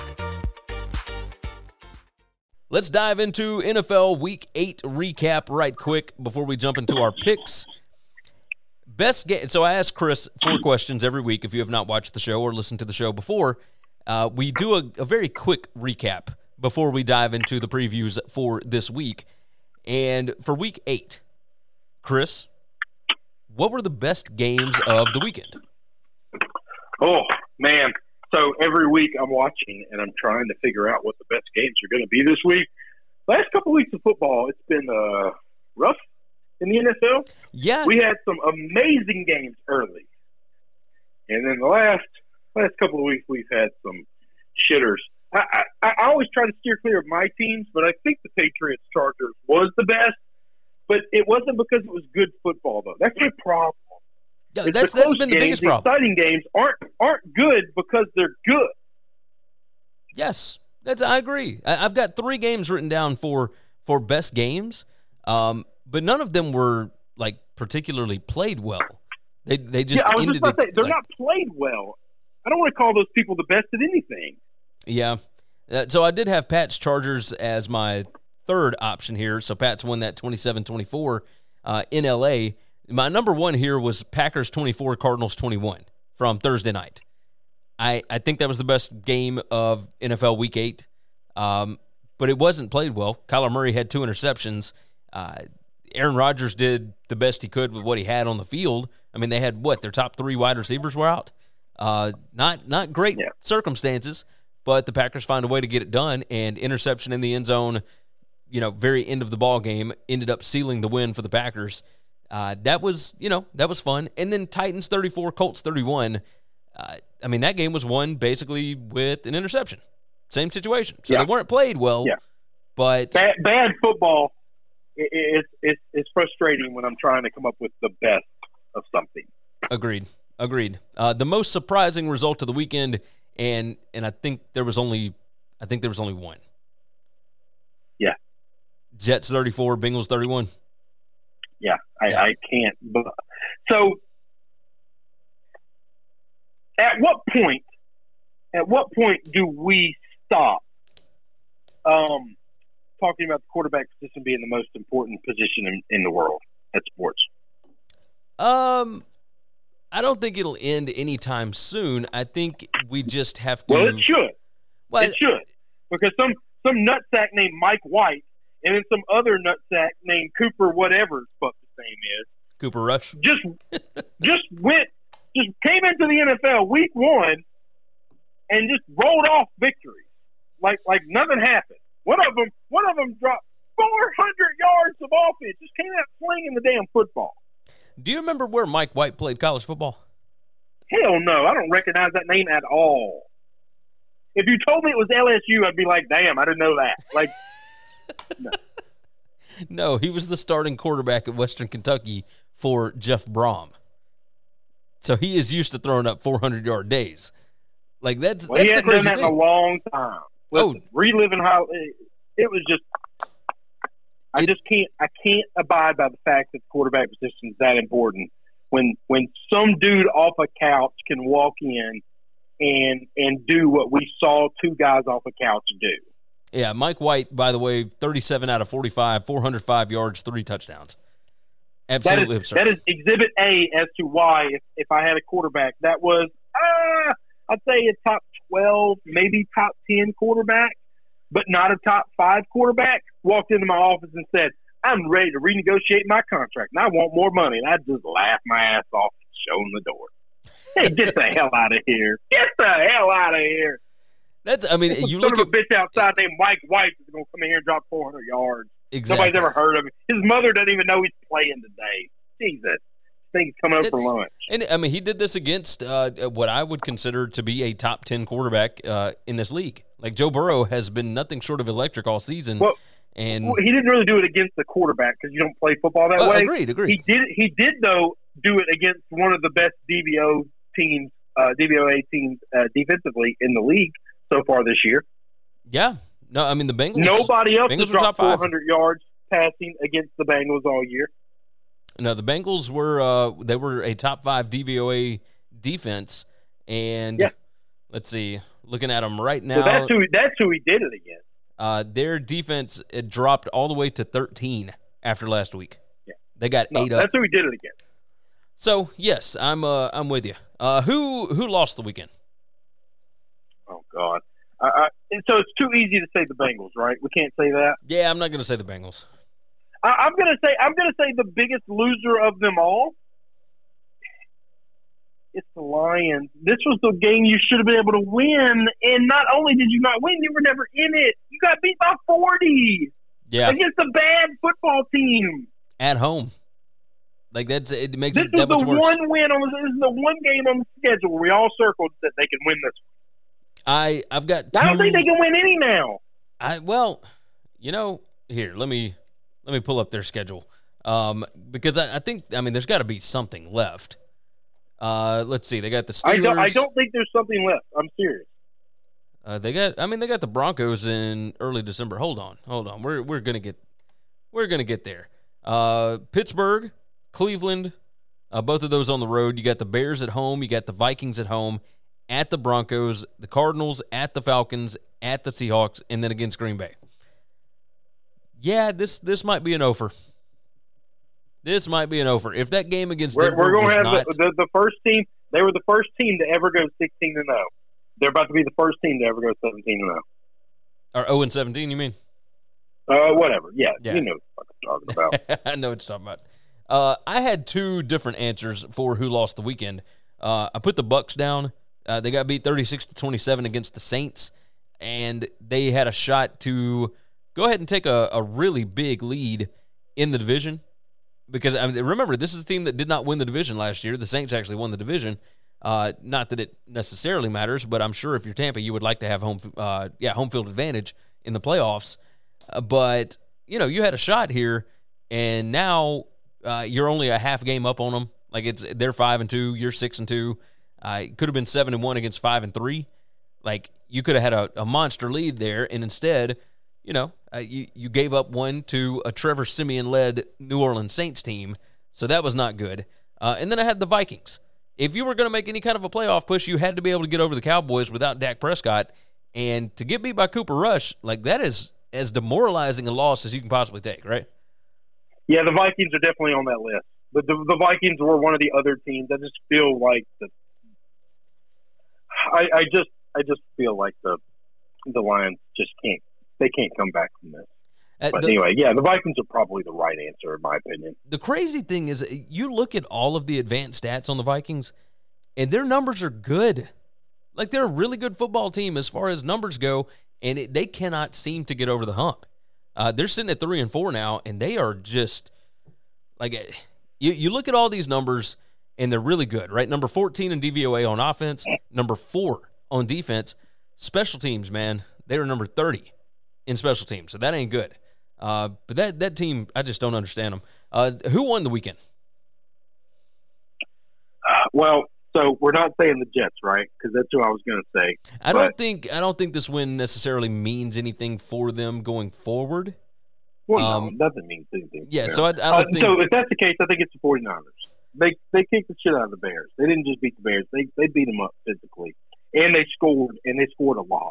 Let's dive into NFL Week 8 recap right quick before we jump into our picks. Best game. So I ask Chris 4 questions every week. If you have not watched the show or listened to the show before, we do a very quick recap before we dive into the previews for this week. And for Week 8, Chris, what were the best games of the weekend? Oh, man. So every week I'm watching and I'm trying to figure out what the best games are going to be this week. Last couple of weeks of football, it's been rough in the NFL. Yeah. We had some amazing games early. And then the last couple of weeks we've had some shitters. I always try to steer clear of my teams, but I think the Patriots-Chargers was the best. But it wasn't because it was good football, though. That's my problem. Yeah, that's been the biggest problem. Exciting games aren't good because they're good. Yes, I agree. I've got 3 games written down for best games, but none of them were like particularly played well. They just I was ended just about to say, they're like, not played well. I don't want to call those people the best at anything. Yeah. So I did have Pat's Chargers as my third option here. So Pat's won that 27-24 in L.A. My number 1 here was Packers 24, Cardinals 21 from Thursday night. I think that was the best game of NFL Week 8, but it wasn't played well. Kyler Murray had 2 interceptions. Aaron Rodgers did the best he could with what he had on the field. I mean, they had, their top 3 wide receivers were out. Not great circumstances, but the Packers find a way to get it done, and interception in the end zone, very end of the ball game, ended up sealing the win for the Packers. That was fun. And then Titans 34, Colts 31. I mean, that game was won basically with an interception. Same situation. So they weren't played well. Yeah. But bad football. It's frustrating when I'm trying to come up with the best of something. Agreed. The most surprising result of the weekend, and I think there was only one. Yeah. Jets 34, Bengals 31. Yeah, I can't. So, at what point do we stop talking about the quarterback position being the most important position in the world at sports? I don't think it'll end anytime soon. I think we just have to. Well, it should. Well, it should, because some nutsack named Mike White and then some other nutsack named Cooper, whatever his fucking name is, Cooper Rush, just came into the NFL week one and just rolled off victories like nothing happened. One of them dropped 400 yards of offense. Just came out slinging the damn football. Do you remember where Mike White played college football? Hell no, I don't recognize that name at all. If you told me it was LSU, I'd be like, damn, I didn't know that. Like, no. No, he was the starting quarterback at Western Kentucky for Jeff Brom. So he is used to throwing up 400-yard days. Like, that's he the hadn't crazy done that thing. in a long time. Listen, reliving how it was just. I can't abide by the fact that the quarterback position is that important. When some dude off a couch can walk in and do what we saw two guys off a couch do. Yeah, Mike White, by the way, 37 out of 45, 405 yards, 3 touchdowns. Absolutely absurd. That is exhibit A as to why, if I had a quarterback, that was, I'd say a top 12, maybe top 10 quarterback, but not a top 5 quarterback, walked into my office and said, I'm ready to renegotiate my contract, and I want more money. And I'd just laugh my ass off and show him the door. Hey, get the hell out of here. Get the hell out of here. You look at a bitch outside named Mike White is going to come in here and drop 400 yards. Exactly. Nobody's ever heard of him. His mother doesn't even know he's playing today. Jesus. This thing's coming up for lunch. And, he did this against what I would consider to be a top 10 quarterback in this league. Like, Joe Burrow has been nothing short of electric all season. Well, he didn't really do it against the quarterback because you don't play football that way. Agreed. He did, though, do it against one of the best DVOA teams defensively in the league so far this year. Yeah. No, the Bengals. Nobody else has dropped 400 yards passing against the Bengals all year. No, the Bengals were a top 5 DVOA defense, and let's see, looking at them right now. So that's who he did it against. Their defense dropped all the way to 13 after last week. Yeah, they got 8 up. That's who he did it against. So yes, I'm with you. Who lost the weekend? Oh God. So it's too easy to say the Bengals, right? We can't say that. Yeah, I'm not going to say the Bengals. I'm going to say the biggest loser of them all. It's the Lions. This was the game you should have been able to win, and not only did you not win, you were never in it. You got beat by 40. Yeah, against a bad football team at home. Like it makes this it that much worse. This is the one game on the schedule where we all circled that they can win this one. I've got two. I don't think they can win any now. Here, let me pull up their schedule. Because I think there's got to be something left. Let's see. They got the Steelers. I don't think there's something left. I'm serious. They got the Broncos in early December. Hold on. We're gonna get there. Pittsburgh, Cleveland, both of those on the road. You got the Bears at home. You got the Vikings at home. At the Broncos, the Cardinals, at the Falcons, at the Seahawks, and then against Green Bay. Yeah, this might be an offer. This might be an offer. If that game against Denver we're going to have not, the first team. They were the first team to ever go 16-0. They're about to be the first team to ever go 17-0. Or 0-17, you mean? Whatever. Yeah, you know what I'm talking about. I know what you're talking about. I had 2 different answers for who lost the weekend. I put the Bucs down. They got beat 36-27 against the Saints, and they had a shot to go ahead and take a really big lead in the division. Because remember, this is a team that did not win the division last year. The Saints actually won the division. Not that it necessarily matters, but I'm sure if you're Tampa, you would like to have home field advantage in the playoffs. But you had a shot here, and now you're only a half game up on them. Like they're 5-2, you're 6-2. It could have been 7-1 against 5-3. Like you could have had a monster lead there, and instead, you gave up one to a Trevor Siemian-led New Orleans Saints team, so that was not good. And then I had the Vikings. If you were going to make any kind of a playoff push, you had to be able to get over the Cowboys without Dak Prescott, and to get beat by Cooper Rush, like that is as demoralizing a loss as you can possibly take, right? Yeah, the Vikings are definitely on that list. But the Vikings were one of the other teams. I just feel like I just feel like the Lions just can't come back from this. But anyway, yeah, the Vikings are probably the right answer in my opinion. The crazy thing is, you look at all of the advanced stats on the Vikings, and their numbers are good. Like, they're a really good football team as far as numbers go, and they cannot seem to get over the hump. They're sitting at 3-4 now, and they are just like, you look at all these numbers, and they're really good, right? Number 14 in DVOA on offense, number 4 on defense. Special teams, man, they were number 30 in special teams, so that ain't good. But that team, I just don't understand them. Who won the weekend? Well, so we're not saying the Jets, right? Because that's who I was going to say. I don't think this win necessarily means anything for them going forward. Well, no, nothing means anything. Yeah, so I don't think. So if that's the case, I think it's the 49ers. They kicked the shit out of the Bears. They didn't just beat the Bears. They beat them up physically, and they scored a lot.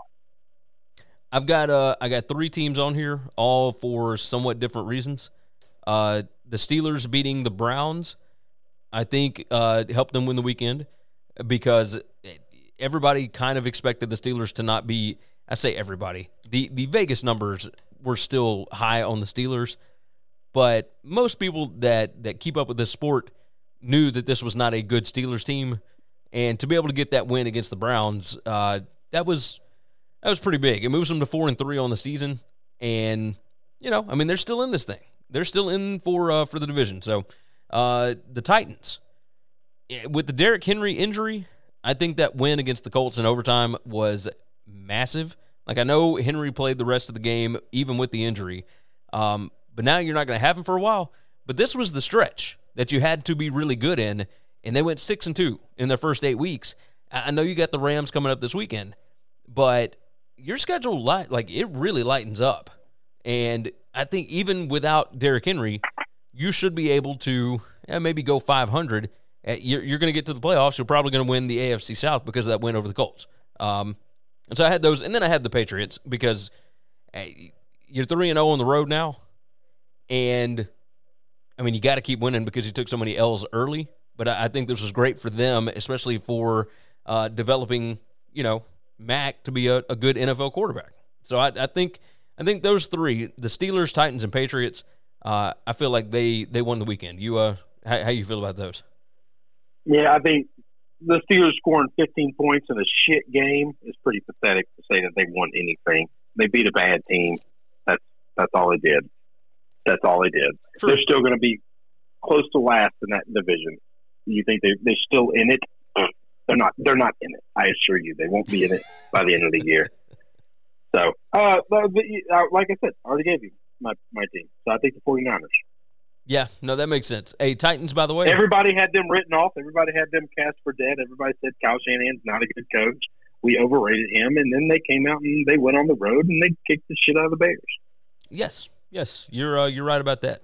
I got 3 teams on here, all for somewhat different reasons. The Steelers beating the Browns, I think, helped them win the weekend because everybody kind of expected the Steelers to not be. I say everybody. The Vegas numbers were still high on the Steelers, but most people that keep up with this sport knew that this was not a good Steelers team, and to be able to get that win against the Browns, that was pretty big. It moves them to 4-3 on the season, and I mean, they're still in this thing. They're still in for the division. So the Titans, with the Derrick Henry injury, I think that win against the Colts in overtime was massive. Like, I know Henry played the rest of the game even with the injury, but now you're not going to have him for a while. But this was the stretch that you had to be really good in, and they went 6-2 in their first 8 weeks. I know you got the Rams coming up this weekend, but your schedule, it really lightens up. And I think even without Derrick Henry, you should be able to maybe go 500. You're going to get to the playoffs. You're probably going to win the AFC South because of that win over the Colts. And so I had those. And then I had the Patriots because you're 3-0 on the road now. And, I mean, you got to keep winning because you took so many L's early. But I think this was great for them, especially for developing, Mac to be a good NFL quarterback. So I think those 3, the Steelers, Titans, and Patriots, I feel like they won the weekend. You how you feel about those? Yeah, I think the Steelers scoring 15 points in a shit game is pretty pathetic to say that they won anything. They beat a bad team. That's all they did. That's all they did. True. They're still going to be close to last in that division. You think they're still in it? They're not in it. I assure you, they won't be in it by the end of the year. So, like I said, I already gave you my team. So I think the 49ers. Yeah, no, that makes sense. Hey, Titans, by the way. Everybody had them written off. Everybody had them cast for dead. Everybody said Kyle Shanahan's not a good coach. We overrated him, and then they came out and they went on the road and they kicked the shit out of the Bears. Yes, you're right about that.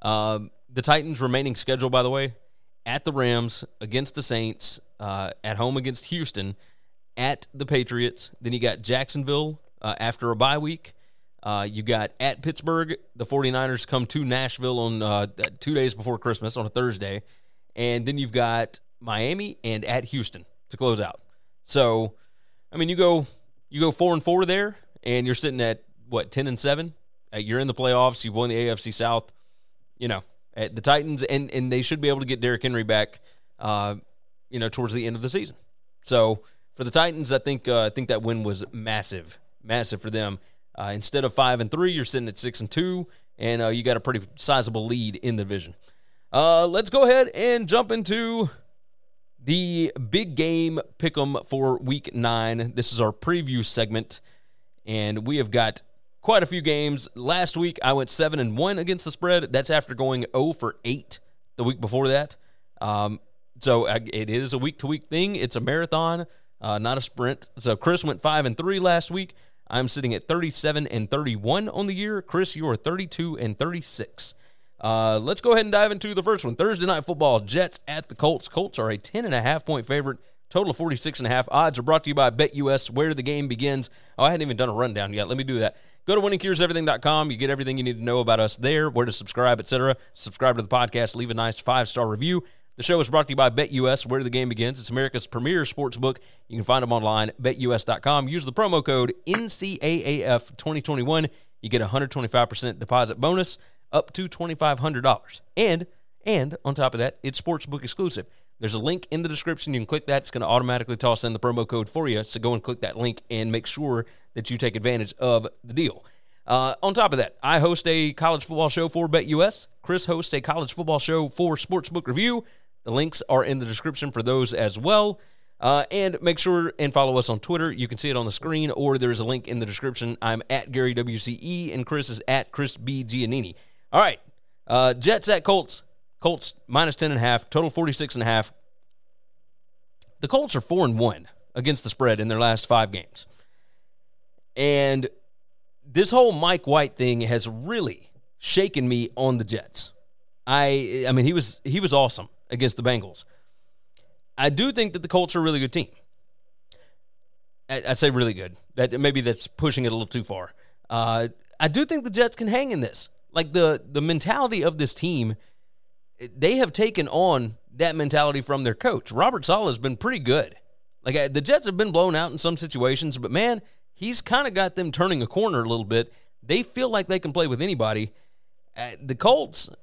The Titans' remaining schedule, by the way, at the Rams, against the Saints, at home against Houston, at the Patriots. Then you got Jacksonville after a bye week. You got at Pittsburgh. The 49ers come to Nashville on 2 days before Christmas on a Thursday. And then you've got Miami and at Houston to close out. So, I mean, you go 4-4 there, and you're sitting at, 10-7? You're in the playoffs. You've won the AFC South. At the Titans, and they should be able to get Derrick Henry back, towards the end of the season. So for the Titans, I think that win was massive for them. Instead of 5-3, you're sitting at 6-2, and you got a pretty sizable lead in the division. Let's go ahead and jump into the big game pick'em for Week 9. This is our preview segment, and we have got quite a few games. Last week, I went 7-1 against the spread. That's after going 0-8 the week before that. So it is a week-to-week thing. It's a marathon, not a sprint. So Chris went 5-3 last week. I'm sitting at 37-31 on the year. Chris, you are 32-36. Let's go ahead and dive into the first one. Thursday Night Football, Jets at the Colts. Colts are a 10.5-point favorite. Total of 46.5. Odds are brought to you by BetUS, where the game begins. Oh, I hadn't even done a rundown yet. Let me do that. Go to winningcureseverything.com. You get everything you need to know about us there, where to subscribe, etc. Subscribe to the podcast. Leave a nice 5-star review. The show is brought to you by BetUS, where the game begins. It's America's premier sports book. You can find them online, betus.com. Use the promo code NCAAF2021. You get a 125% deposit bonus up to $2,500. And on top of that, it's sportsbook exclusive. There's a link in the description. You can click that. It's going to automatically toss in the promo code for you. So go and click that link and make sure that you take advantage of the deal. On top of that, I host a college football show for BetUS. Chris hosts a college football show for Sportsbook Review. The links are in the description for those as well. And make sure and follow us on Twitter. You can see it on the screen, or there's a link in the description. I'm at Gary WCE, and Chris is at Chris B. Giannini. All right, Jets at Colts. Colts minus 10.5, total 46.5. The Colts are 4-1 against the spread in their last 5 games. And this whole Mike White thing has really shaken me on the Jets. I mean, he was awesome against the Bengals. I do think that the Colts are a really good team. I say really good. Maybe that's pushing it a little too far. I do think the Jets can hang in this. Like the mentality of this team, they have taken on that mentality from their coach. Robert Saleh has been pretty good. Like the Jets have been blown out in some situations, but man, he's kind of got them turning a corner a little bit. They feel like they can play with anybody. The Colts,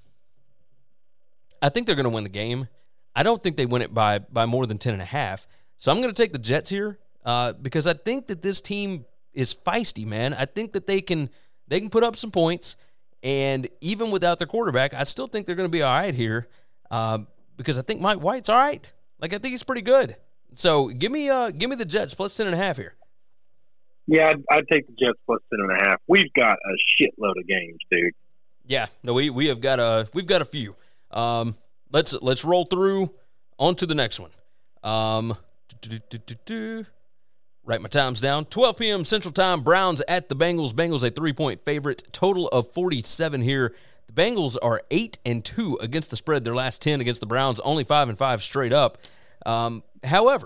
I think they're going to win the game. I don't think they win it by more than 10.5. So I'm going to take the Jets here because I think that this team is feisty, man. I think that they can put up some points. And even without their quarterback, I still think they're going to be all right here because I think Mike White's all right. Like, I think he's pretty good. So give me the Jets plus 10.5 here. Yeah, I'd take the Jets plus 10.5. We've got a shitload of games, dude. Yeah, no, we've got a few. Let's roll through on to the next one. Write my times down. 12 p.m. Central Time, Browns at the Bengals. Bengals a 3-point favorite. Total of 47 here. The Bengals are 8-2 against the spread. Their last 10 against the Browns, only 5-5 straight up. However,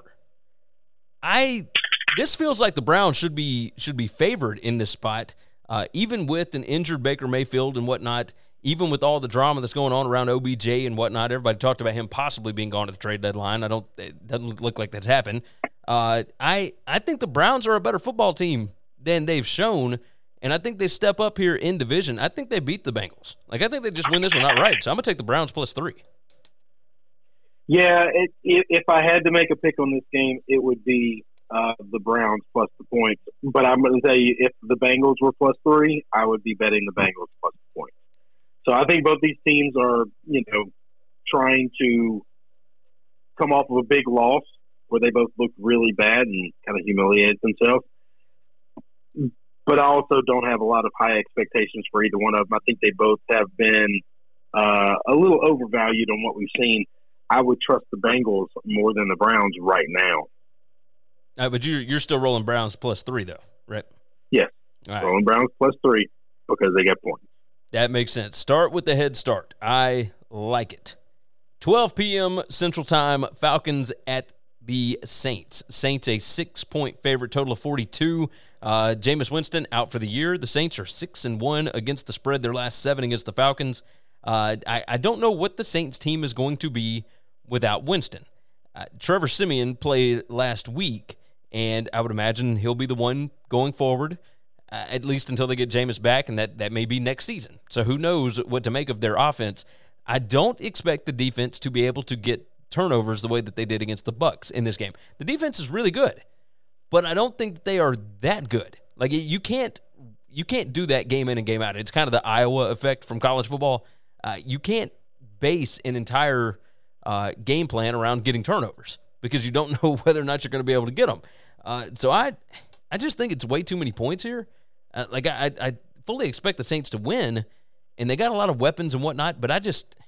this feels like the Browns should be favored in this spot, even with an injured Baker Mayfield and whatnot. Even with all the drama that's going on around OBJ and whatnot, everybody talked about him possibly being gone to the trade deadline. It doesn't look like that's happened. I think the Browns are a better football team than they've shown, and I think they step up here in division. I think they beat the Bengals. Like, I think they just win this one outright. So I'm going to take the Browns plus 3. Yeah, if I had to make a pick on this game, it would be the Browns plus the points. But I'm going to tell you, if the Bengals were plus 3, I would be betting the Bengals plus the points. So I think both these teams are, trying to come off of a big loss where they both looked really bad and kind of humiliated themselves. But I also don't have a lot of high expectations for either one of them. I think they both have been a little overvalued on what we've seen. I would trust the Bengals more than the Browns right now. But you're still rolling Browns plus 3, though, right? Yes. Right. Rolling Browns plus 3 because they got points. That makes sense. Start with the head start. I like it. 12 p.m. Central Time, Falcons at the Saints. Saints a 6-point favorite, total of 42. Jameis Winston out for the year. The Saints are 6-1 against the spread. Their last 7 against the Falcons. I don't know what the Saints team is going to be without Winston. Trevor Siemian played last week, and I would imagine he'll be the one going forward, at least until they get Jameis back, and that may be next season. So who knows what to make of their offense. I don't expect the defense to be able to get turnovers the way that they did against the Bucs in this game. The defense is really good, but I don't think that they are that good. Like, you can't do that game in and game out. It's kind of the Iowa effect from college football. You can't base an entire game plan around getting turnovers because you don't know whether or not you're going to be able to get them. So I just think it's way too many points here. I fully expect the Saints to win, and they got a lot of weapons and whatnot, but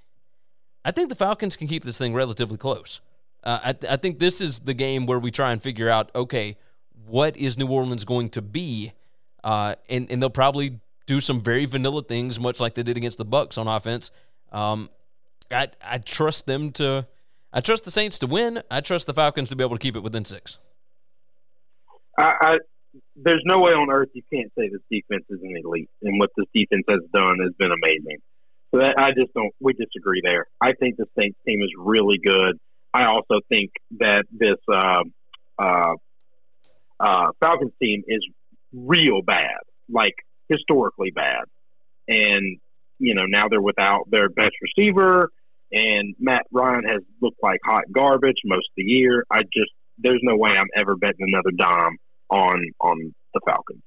I think the Falcons can keep this thing relatively close. I think this is the game where we try and figure out, okay, what is New Orleans going to be? And they'll probably do some very vanilla things, much like they did against the Bucs on offense. I trust them to. I trust the Saints to win. I trust the Falcons to be able to keep it within 6. there's no way on earth you can't say this defense is an elite, and what this defense has done has been amazing. So we disagree there. I think the Saints team is really good. I also think that this Falcons team is real bad, like historically bad. And, now they're without their best receiver, and Matt Ryan has looked like hot garbage most of the year. There's no way I'm ever betting another dime on the Falcons.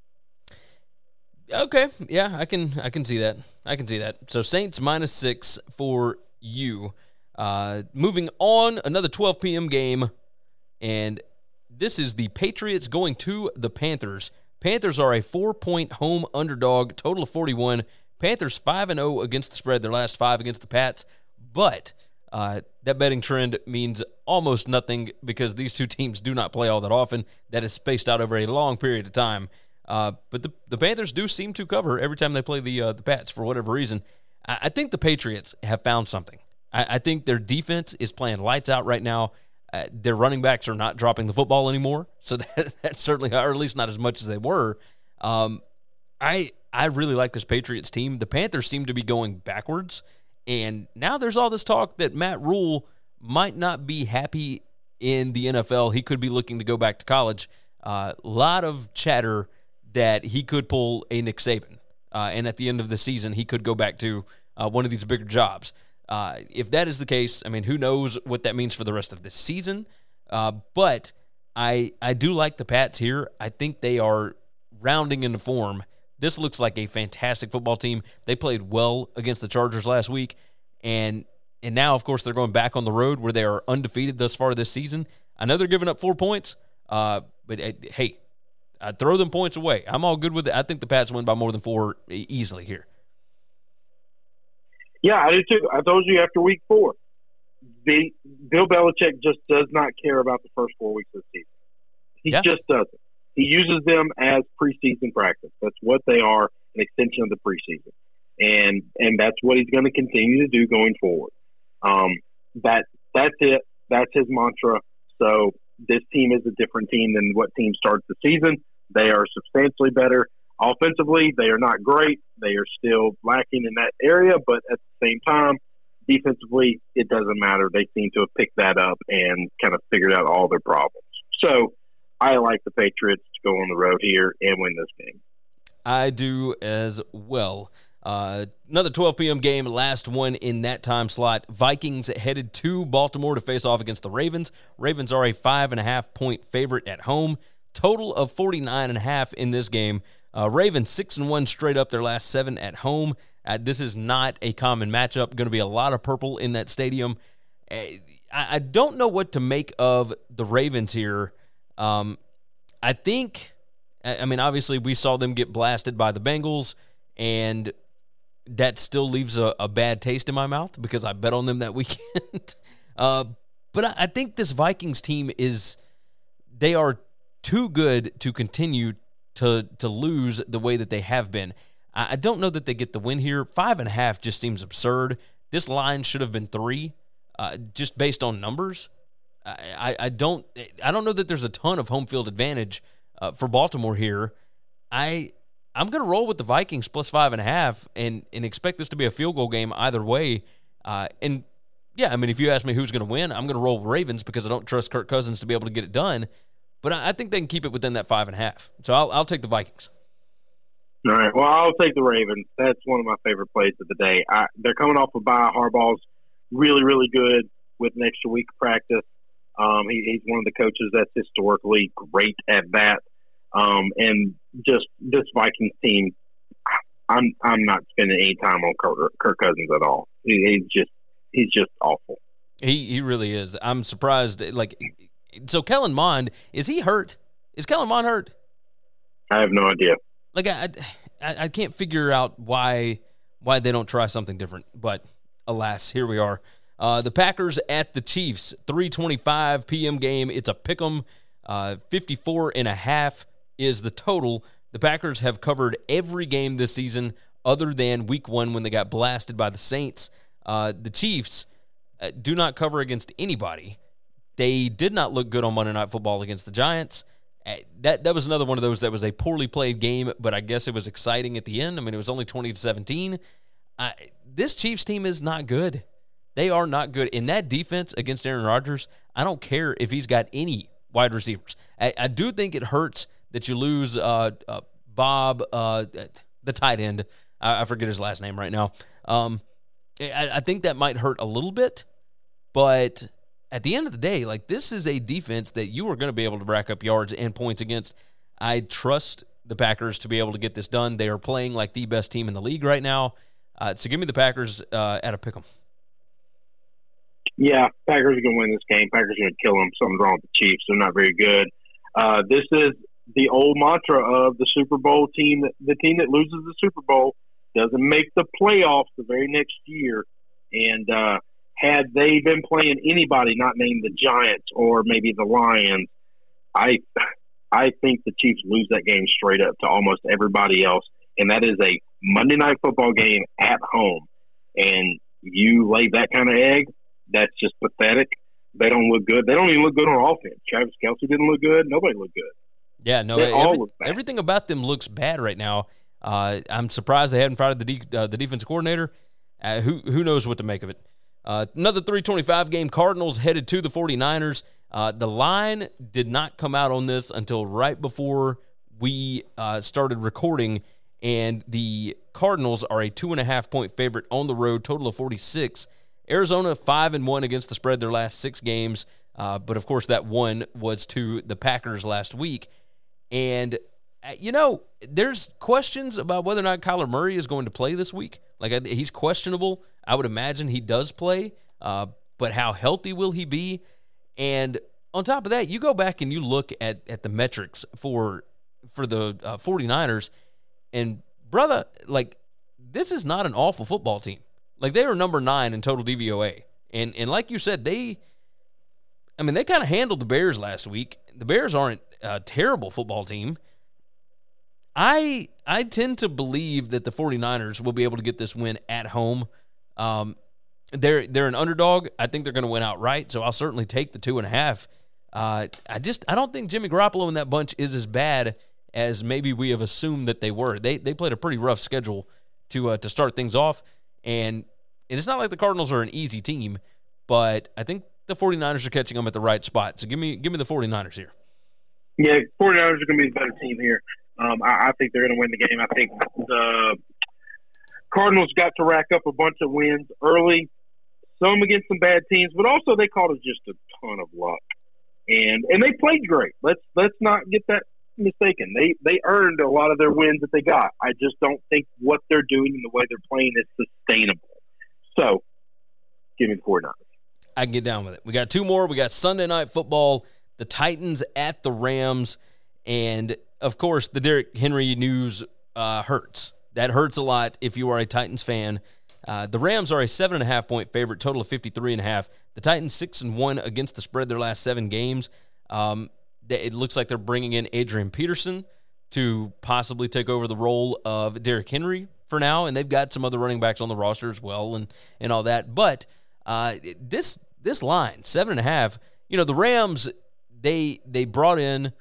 Okay, yeah, I can see that. So Saints -6 for you. Moving on, another 12 p.m. game, and this is the Patriots going to the Panthers. Panthers are a 4-point home underdog, total of 41. Panthers 5-0 against the spread, their last 5 against the Pats, but that betting trend means almost nothing because these two teams do not play all that often. That is spaced out over a long period of time. But the Panthers do seem to cover every time they play the Pats for whatever reason. I think the Patriots have found something. I think their defense is playing lights out right now. Their running backs are not dropping the football anymore, so that's certainly, or at least not as much as they were. I really like this Patriots team. The Panthers seem to be going backwards, and now there's all this talk that Matt Rule might not be happy in the NFL. He could be looking to go back to college. A lot of chatter that he could pull a Nick Saban, and at the end of the season, he could go back to one of these bigger jobs. If that is the case, I mean, who knows what that means for the rest of the season. But I do like the Pats here. I think they are rounding into form. This looks like a fantastic football team. They played well against the Chargers last week, and now, of course, they're going back on the road where they are undefeated thus far this season. I know they're giving up 4 points, but hey, throw them points away. I'm all good with it. I think the Pats win by more than 4 easily here. Yeah, I do too. I told you after week 4, Bill Belichick just does not care about the first 4 weeks of the season. He just doesn't. He uses them as preseason practice. That's what they are, an extension of the preseason. And that's what he's going to continue to do going forward. That's it. That's his mantra. So this team is a different team than what team starts the season. They are substantially better. Offensively, they are not great. They are still lacking in that area, but at the same time, defensively, it doesn't matter. They seem to have picked that up and kind of figured out all their problems. So I like the Patriots to go on the road here and win this game. I do as well. Another 12 p.m. game, last one in that time slot. Vikings headed to Baltimore to face off against the Ravens. Ravens are a 5.5-point favorite at home. Total of 49.5 in this game. Ravens 6-1 straight up their last 7 at home. This is not a common matchup. Going to be a lot of purple in that stadium. I don't know what to make of the Ravens here. I think, obviously we saw them get blasted by the Bengals, and that still leaves a bad taste in my mouth because I bet on them that weekend. But I think this Vikings team they are too good to continue to lose the way that they have been. I don't know that they get the win here. 5.5 just seems absurd. This line should have been 3, just based on numbers. I don't know that there's a ton of home field advantage for Baltimore here. I'm going to roll with the Vikings plus 5.5 and expect this to be a field goal game either way. And yeah, if you ask me who's going to win, I'm going to roll Ravens because I don't trust Kirk Cousins to be able to get it done. But I think they can keep it within that 5.5. So I'll take the Vikings. All right. Well, I'll take the Ravens. That's one of my favorite plays of the day. They're coming off a bye. Harbaugh's really, really good with an extra week of practice. He's one of the coaches that's historically great at that. And just this Vikings team, I'm not spending any time on Kirk Cousins at all. He's just awful. He really is. I'm surprised. So Kellen Mond, is he hurt? Is Kellen Mond hurt? I have no idea. I can't figure out why they don't try something different. But alas, here we are. The Packers at the Chiefs, 3:25 p.m. game. It's a pick'em. 54.5 is the total. The Packers have covered every game this season other than week 1 when they got blasted by the Saints. The Chiefs do not cover against anybody. They did not look good on Monday Night Football against the Giants. That was another one of those that was a poorly played game, but I guess it was exciting at the end. I mean, it was only 20-17. This Chiefs team is not good. They are not good. In that defense against Aaron Rodgers, I don't care if he's got any wide receivers. I do think it hurts that you lose Bob, the tight end. I forget his last name right now. I think that might hurt a little bit, but at the end of the day, like, this is a defense that you are going to be able to rack up yards and points against. I trust the Packers to be able to get this done. They are playing like the best team in the league right now. So give me the Packers at a pick 'em. Yeah, Packers are going to win this game. Packers are going to kill them. Something's wrong with the Chiefs. They're not very good. This is the old mantra of the Super Bowl team. The team that loses the Super Bowl doesn't make the playoffs the very next year. And had they been playing anybody not named the Giants or maybe the Lions, I think the Chiefs lose that game straight up to almost everybody else. And that is a Monday Night Football game at home. And you lay that kind of egg, that's just pathetic. They don't look good. They don't even look good on offense. Travis Kelce didn't look good. Nobody looked good. Yeah, no, everything about them looks bad right now. I'm surprised they hadn't fired the defensive coordinator. Who knows what to make of it. Another 325 game. Cardinals headed to the 49ers. The line did not come out on this until right before we started recording, and the Cardinals are a 2.5-point favorite on the road, total of 46. Arizona 5-1 against the spread their last 6 games, but of course that one was to the Packers last week. And, there's questions about whether or not Kyler Murray is going to play this week. Like, he's questionable. I would imagine he does play, but how healthy will he be? And on top of that, you go back and you look at the metrics for the 49ers, and, brother, like, this is not an awful football team. Like, they are number 9 in total DVOA. And like you said, they kind of handled the Bears last week. The Bears aren't a terrible football team. I tend to believe that the 49ers will be able to get this win at home. They're an underdog. I think they're going to win outright, so I'll certainly take the 2.5. I don't think Jimmy Garoppolo and that bunch is as bad as maybe we have assumed that they were. They played a pretty rough schedule to start things off, and it's not like the Cardinals are an easy team, but I think the 49ers are catching them at the right spot. So give me the 49ers here. Yeah, 49ers are going to be the better team here. I think they're going to win the game. I think the Cardinals got to rack up a bunch of wins early, some against some bad teams, but also they caught us just a ton of luck. And they played great. Let's not get that mistaken. They earned a lot of their wins that they got. I just don't think what they're doing and the way they're playing is sustainable. So, give me the 49ers. I can get down with it. We got 2 more. We got Sunday Night Football, the Titans at the Rams, and, of course, the Derrick Henry news hurts. That hurts a lot if you are a Titans fan. The Rams are a 7.5-point favorite, total of 53.5. The Titans 6-1 against the spread their last 7 games. It looks like they're bringing in Adrian Peterson to possibly take over the role of Derrick Henry for now, and they've got some other running backs on the roster as well and all that. But this line, 7.5, the Rams, they brought in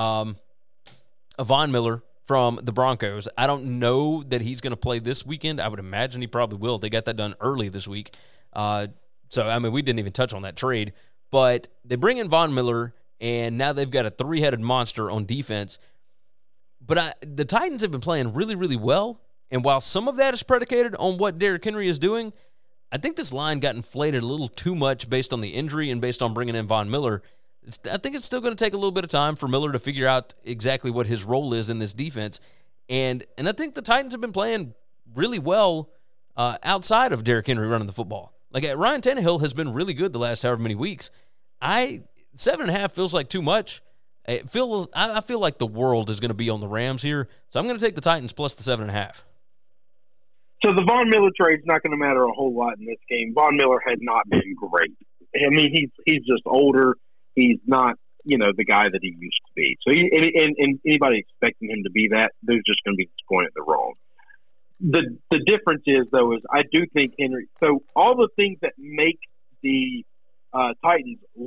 Von Miller from the Broncos. I don't know that he's going to play this weekend. I would imagine he probably will. They got that done early this week. So, we didn't even touch on that trade. But they bring in Von Miller, and now they've got a 3-headed monster on defense. But the Titans have been playing really, really well. And while some of that is predicated on what Derrick Henry is doing, I think this line got inflated a little too much based on the injury and based on bringing in Von Miller. I think it's still going to take a little bit of time for Miller to figure out exactly what his role is in this defense. And I think the Titans have been playing really well outside of Derrick Henry running the football. Like, Ryan Tannehill has been really good the last however many weeks. 7.5 feels like too much. I feel like the world is going to be on the Rams here, so I'm going to take the Titans plus the 7.5. So the Von Miller trade's not going to matter a whole lot in this game. Von Miller had not been great. He's just older. He's not, the guy that he used to be. So and anybody expecting him to be that, they're just going to be disappointed they're wrong. The difference is, though, is I do think Henry. So all the things that make the Titans look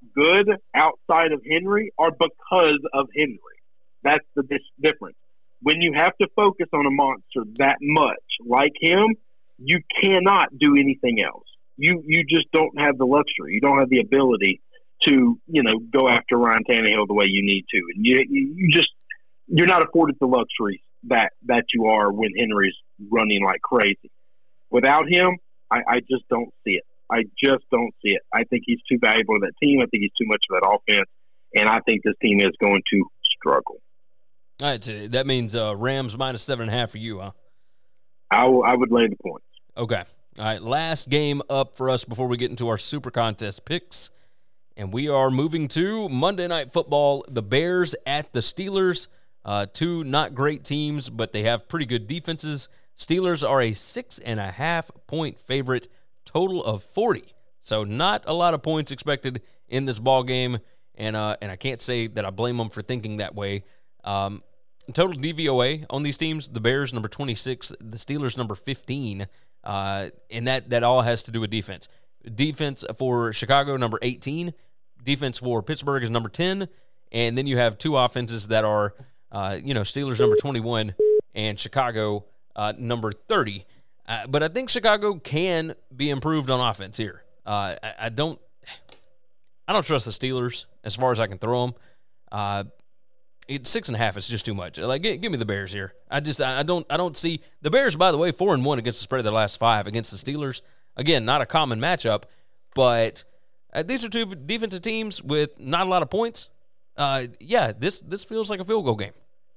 good outside of Henry are because of Henry. That's the difference. When you have to focus on a monster that much like him, you cannot do anything else. You just don't have the luxury. You don't have the ability to, go after Ryan Tannehill the way you need to. And you're not afforded the luxuries that you are when Henry's running like crazy. Without him, I just don't see it. I just don't see it. I think he's too valuable to that team. I think he's too much of that offense. And I think this team is going to struggle. All right, so that means Rams minus 7.5 for you, huh? I would lay the points. Okay. All right, last game up for us before we get into our Super Contest picks. And we are moving to Monday Night Football, the Bears at the Steelers. Two not great teams, but they have pretty good defenses. Steelers are a 6.5-point favorite, total of 40. So not a lot of points expected in this ball game, and I can't say that I blame them for thinking that way. Total DVOA on these teams, the Bears number 26, the Steelers number 15, and that all has to do with defense. Defense for Chicago, number 18. Defense for Pittsburgh is number 10. And then you have two offenses that are, Steelers number 21 and Chicago number 30. But I think Chicago can be improved on offense here. I don't trust the Steelers as far as I can throw them. It's 6.5. It's just too much. Like, give me the Bears here. I don't see the Bears. By the way, 4-1 against the spread of their last 5 against the Steelers. Again, not a common matchup, but these are two defensive teams with not a lot of points. This feels like a field goal game.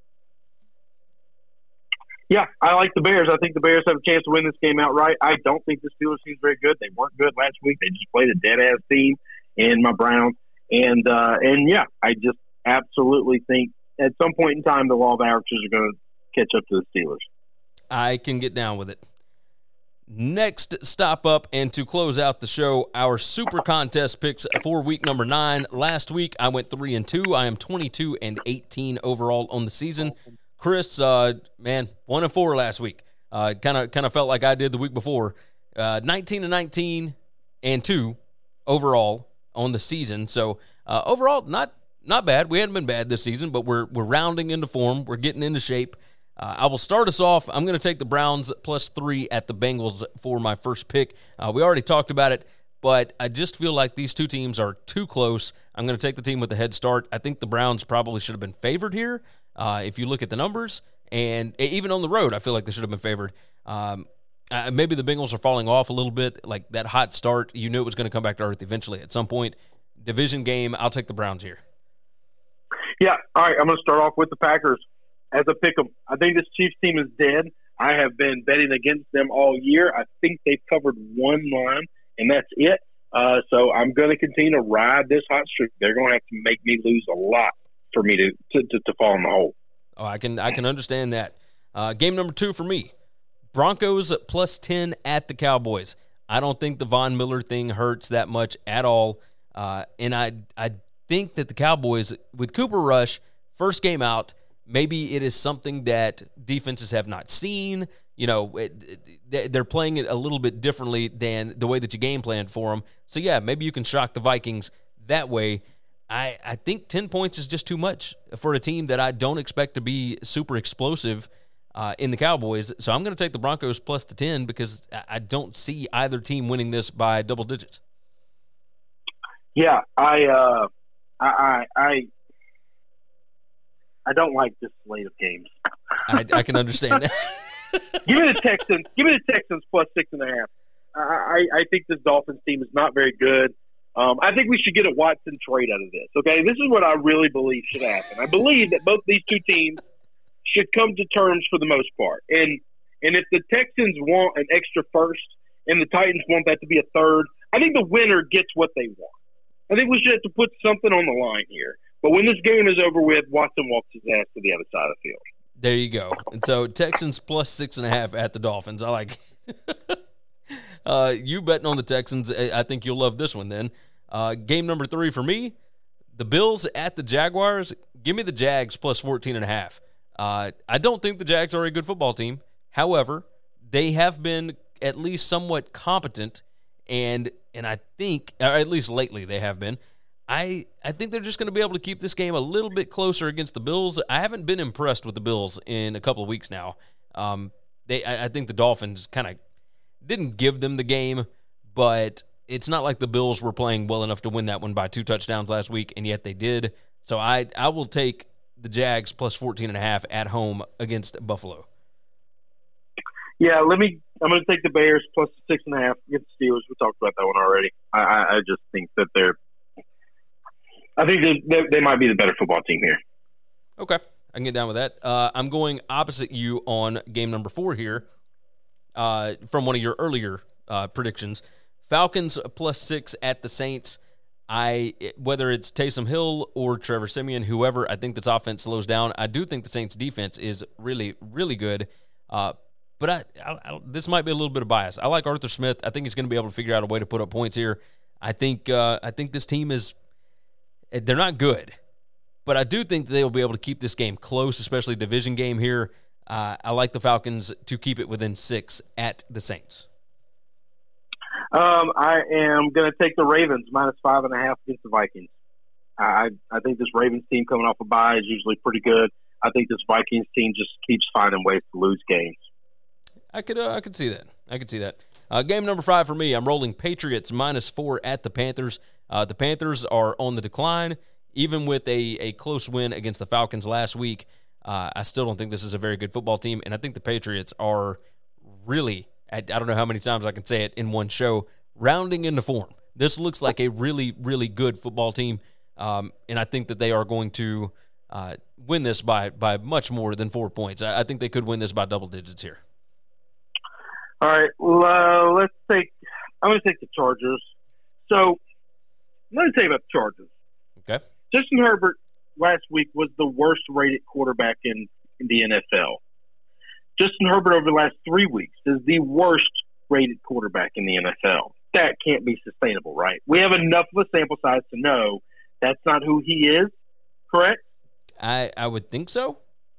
Yeah, I like the Bears. I think the Bears have a chance to win this game outright. I don't think the Steelers team's very good. They weren't good last week. They just played a dead-ass team in my Browns. And I just absolutely think at some point in time the law of averages are going to catch up to the Steelers. I can get down with it. Next stop up, and to close out the show, our Super Contest picks for week number 9. Last week, I went 3-2. I am 22-18 overall on the season. Chris, 1-4 last week. Kind of felt like I did the week before. 19-19 and 2 overall on the season. So overall, not bad. We hadn't been bad this season, but we're rounding into form. We're getting into shape. I will start us off. I'm going to take the Browns +3 at the Bengals for my first pick. We already talked about it, but I just feel like these two teams are too close. I'm going to take the team with a head start. I think the Browns probably should have been favored here if you look at the numbers. And even on the road, I feel like they should have been favored. Maybe the Bengals are falling off a little bit. Like that hot start, you knew it was going to come back to earth eventually at some point. Division game, I'll take the Browns here. Yeah, all right, I'm going to start off with the Packers as a pick 'em. I think this Chiefs team is dead. I have been betting against them all year. I think they've covered one line, and that's it. So I'm going to continue to ride this hot streak. They're going to have to make me lose a lot for me to fall in the hole. Oh, I can understand that. Game number 2 for me, Broncos +10 at the Cowboys. I don't think the Von Miller thing hurts that much at all. And I think that the Cowboys, with Cooper Rush, first game out, maybe it is something that defenses have not seen. They're playing it a little bit differently than the way that you game planned for them. So, yeah, maybe you can shock the Vikings that way. I think 10 points is just too much for a team that I don't expect to be super explosive in the Cowboys. So I'm going to take the Broncos +10 because I don't see either team winning this by double digits. Yeah, I don't like this slate of games. I can understand that. Give me the Texans. Give me the Texans +6.5. I think this Dolphins team is not very good. I think we should get a Watson trade out of this. Okay, this is what I really believe should happen. I believe that both these two teams should come to terms for the most part. And if the Texans want an extra first and the Titans want that to be a third, I think the winner gets what they want. I think we should have to put something on the line here. But when this game is over with, Watson walks his ass to the other side of the field. There you go. And so Texans +6.5 at the Dolphins. I like you betting on the Texans. I think you'll love this one then. Game number 3 for me, the Bills at the Jaguars. Give me the Jags +14.5. I don't think the Jags are a good football team. However, they have been at least somewhat competent, and I think, or at least lately they have been. I think they're just going to be able to keep this game a little bit closer against the Bills. I haven't been impressed with the Bills in a couple of weeks now. I think the Dolphins kind of didn't give them the game, but it's not like the Bills were playing well enough to win that one by 2 touchdowns last week, and yet they did. So I will take the Jags plus 14.5 at home against Buffalo. Yeah, I'm going to take the Bears plus 6.5 against the Steelers. We talked about that one already. I just think that they might be the better football team here. Okay, I can get down with that. I'm going opposite you on game number 4 here from one of your earlier predictions. Falcons plus 6 at the Saints. Whether it's Taysom Hill or Trevor Siemian, whoever, I think this offense slows down. I do think the Saints defense is really, really good. But this might be a little bit of bias. I like Arthur Smith. I think he's going to be able to figure out a way to put up points here. I think this team they're not good, but I do think that they will be able to keep this game close, especially division game here. I like the Falcons to keep it within 6 at the Saints. I am going to take the Ravens minus 5.5 against the Vikings. I think this Ravens team coming off a bye is usually pretty good. I think this Vikings team just keeps finding ways to lose games. I could see that. Game number 5 for me. I'm rolling Patriots minus 4 at the Panthers. The Panthers are on the decline, even with a close win against the Falcons last week. I still don't think this is a very good football team, and I think the Patriots are really, I don't know how many times I can say it in one show, rounding into form. This looks like a really, really good football team, and I think that they are going to win this by much more than 4 points. I think they could win this by double digits here. All right, I'm going to take the Chargers. So, let me tell you about the Chargers. Okay. Justin Herbert last week was the worst-rated quarterback in the NFL. Justin Herbert over the last 3 weeks is the worst-rated quarterback in the NFL. That can't be sustainable, right? We have enough of a sample size to know that's not who he is, correct? I would think so.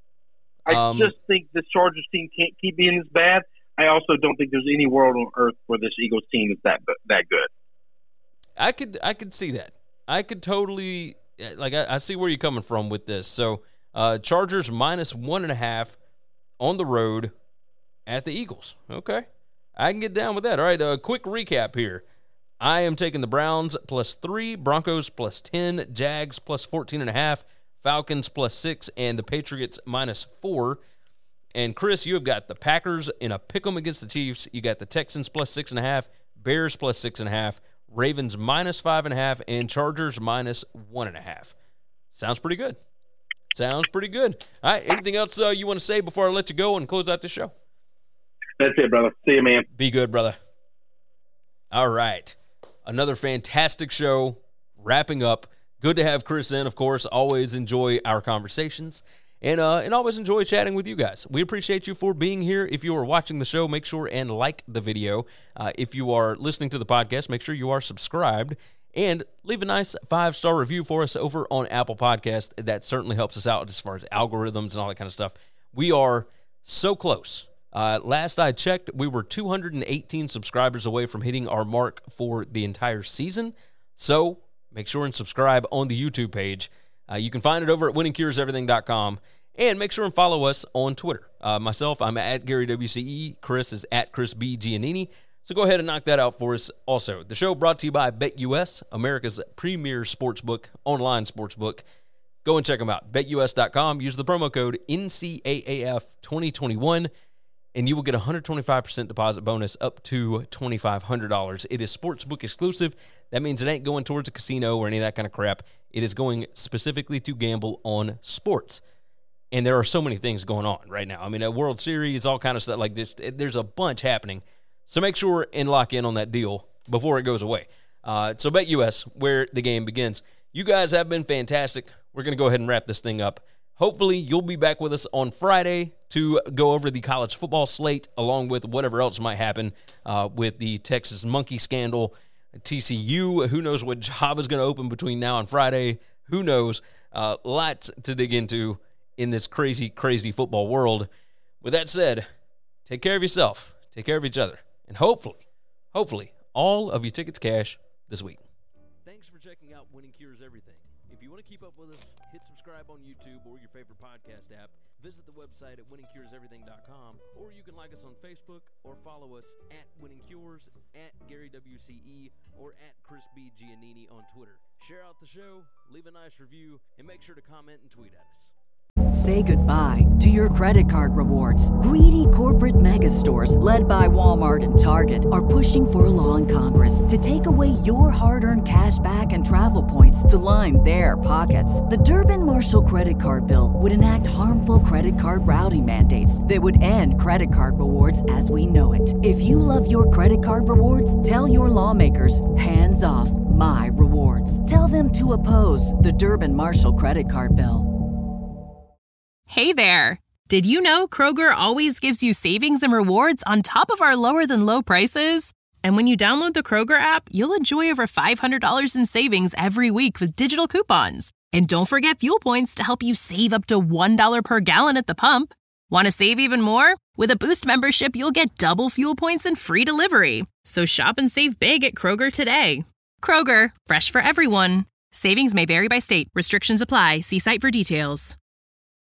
I just think the Chargers team can't keep being this bad. I also don't think there's any world on earth where this Eagles team is that good. I could see that. I could totally I see where you're coming from with this. So Chargers minus 1.5 on the road at the Eagles. Okay, I can get down with that. All right, a quick recap here. I am taking the Browns plus 3, Broncos plus 10, Jags plus 14.5, Falcons plus 6, and the Patriots minus 4. And Chris, you have got the Packers in a pick'em against the Chiefs. You got the Texans plus 6.5, Bears plus 6.5, Ravens minus 5.5, and Chargers minus 1.5. Sounds pretty good. All right, anything else you want to say before I let you go and close out the show? That's it, brother. See you, man. Be good, brother. All right, another fantastic show wrapping up. Good to have Chris in, of course. Always enjoy our conversations. And always enjoy chatting with you guys. We appreciate you for being here. If you are watching the show, make sure and like the video. If you are listening to the podcast, make sure you are subscribed. And leave a nice 5-star review for us over on Apple Podcasts. That certainly helps us out as far as algorithms and all that kind of stuff. We are so close. Last I checked, we were 218 subscribers away from hitting our mark for the entire season. So make sure and subscribe on the YouTube page. You can find it over at winningcureseverything.com. And make sure and follow us on Twitter. Myself, I'm at Gary WCE. Chris is at Chris B. Giannini. So go ahead and knock that out for us. Also, the show brought to you by BetUS, America's premier sportsbook, online sportsbook. Go and check them out. BetUS.com. Use the promo code NCAAF2021, and you will get a 125% deposit bonus up to $2,500. It is sportsbook exclusive. That means it ain't going towards a casino or any of that kind of crap. It is going specifically to gamble on sports. And there are so many things going on right now. I mean, a World Series, all kind of stuff like this. There's a bunch happening. So make sure and lock in on that deal before it goes away. So BetUS, where the game begins. You guys have been fantastic. We're going to go ahead and wrap this thing up. Hopefully, you'll be back with us on Friday to go over the college football slate, along with whatever else might happen with the Texas Monkey scandal, TCU. Who knows what job is going to open between now and Friday? Who knows? Lots to dig into in this crazy, crazy football world. With that said, take care of yourself, take care of each other, and hopefully, all of your tickets cash this week. Thanks for checking out Winning Cures Everything. If you want to keep up with us, hit subscribe on YouTube or your favorite podcast app. Visit the website at winningcureseverything.com, or you can like us on Facebook or follow us at Winning Cures, at Gary WCE, or at Chris B. Giannini on Twitter. Share out the show, leave a nice review, and make sure to comment and tweet at us. Say goodbye to your credit card rewards. Greedy corporate mega stores, led by Walmart and Target, are pushing for a law in Congress to take away your hard-earned cash back and travel points to line their pockets. The Durbin-Marshall credit card bill would enact harmful credit card routing mandates that would end credit card rewards as we know it. If you love your credit card rewards, tell your lawmakers, hands off my rewards. Tell them to oppose the Durbin-Marshall credit card bill. Hey there! Did you know Kroger always gives you savings and rewards on top of our lower-than-low prices? And when you download the Kroger app, you'll enjoy over $500 in savings every week with digital coupons. And don't forget fuel points to help you save up to $1 per gallon at the pump. Want to save even more? With a Boost membership, you'll get double fuel points and free delivery. So shop and save big at Kroger today. Kroger, fresh for everyone. Savings may vary by state. Restrictions apply. See site for details.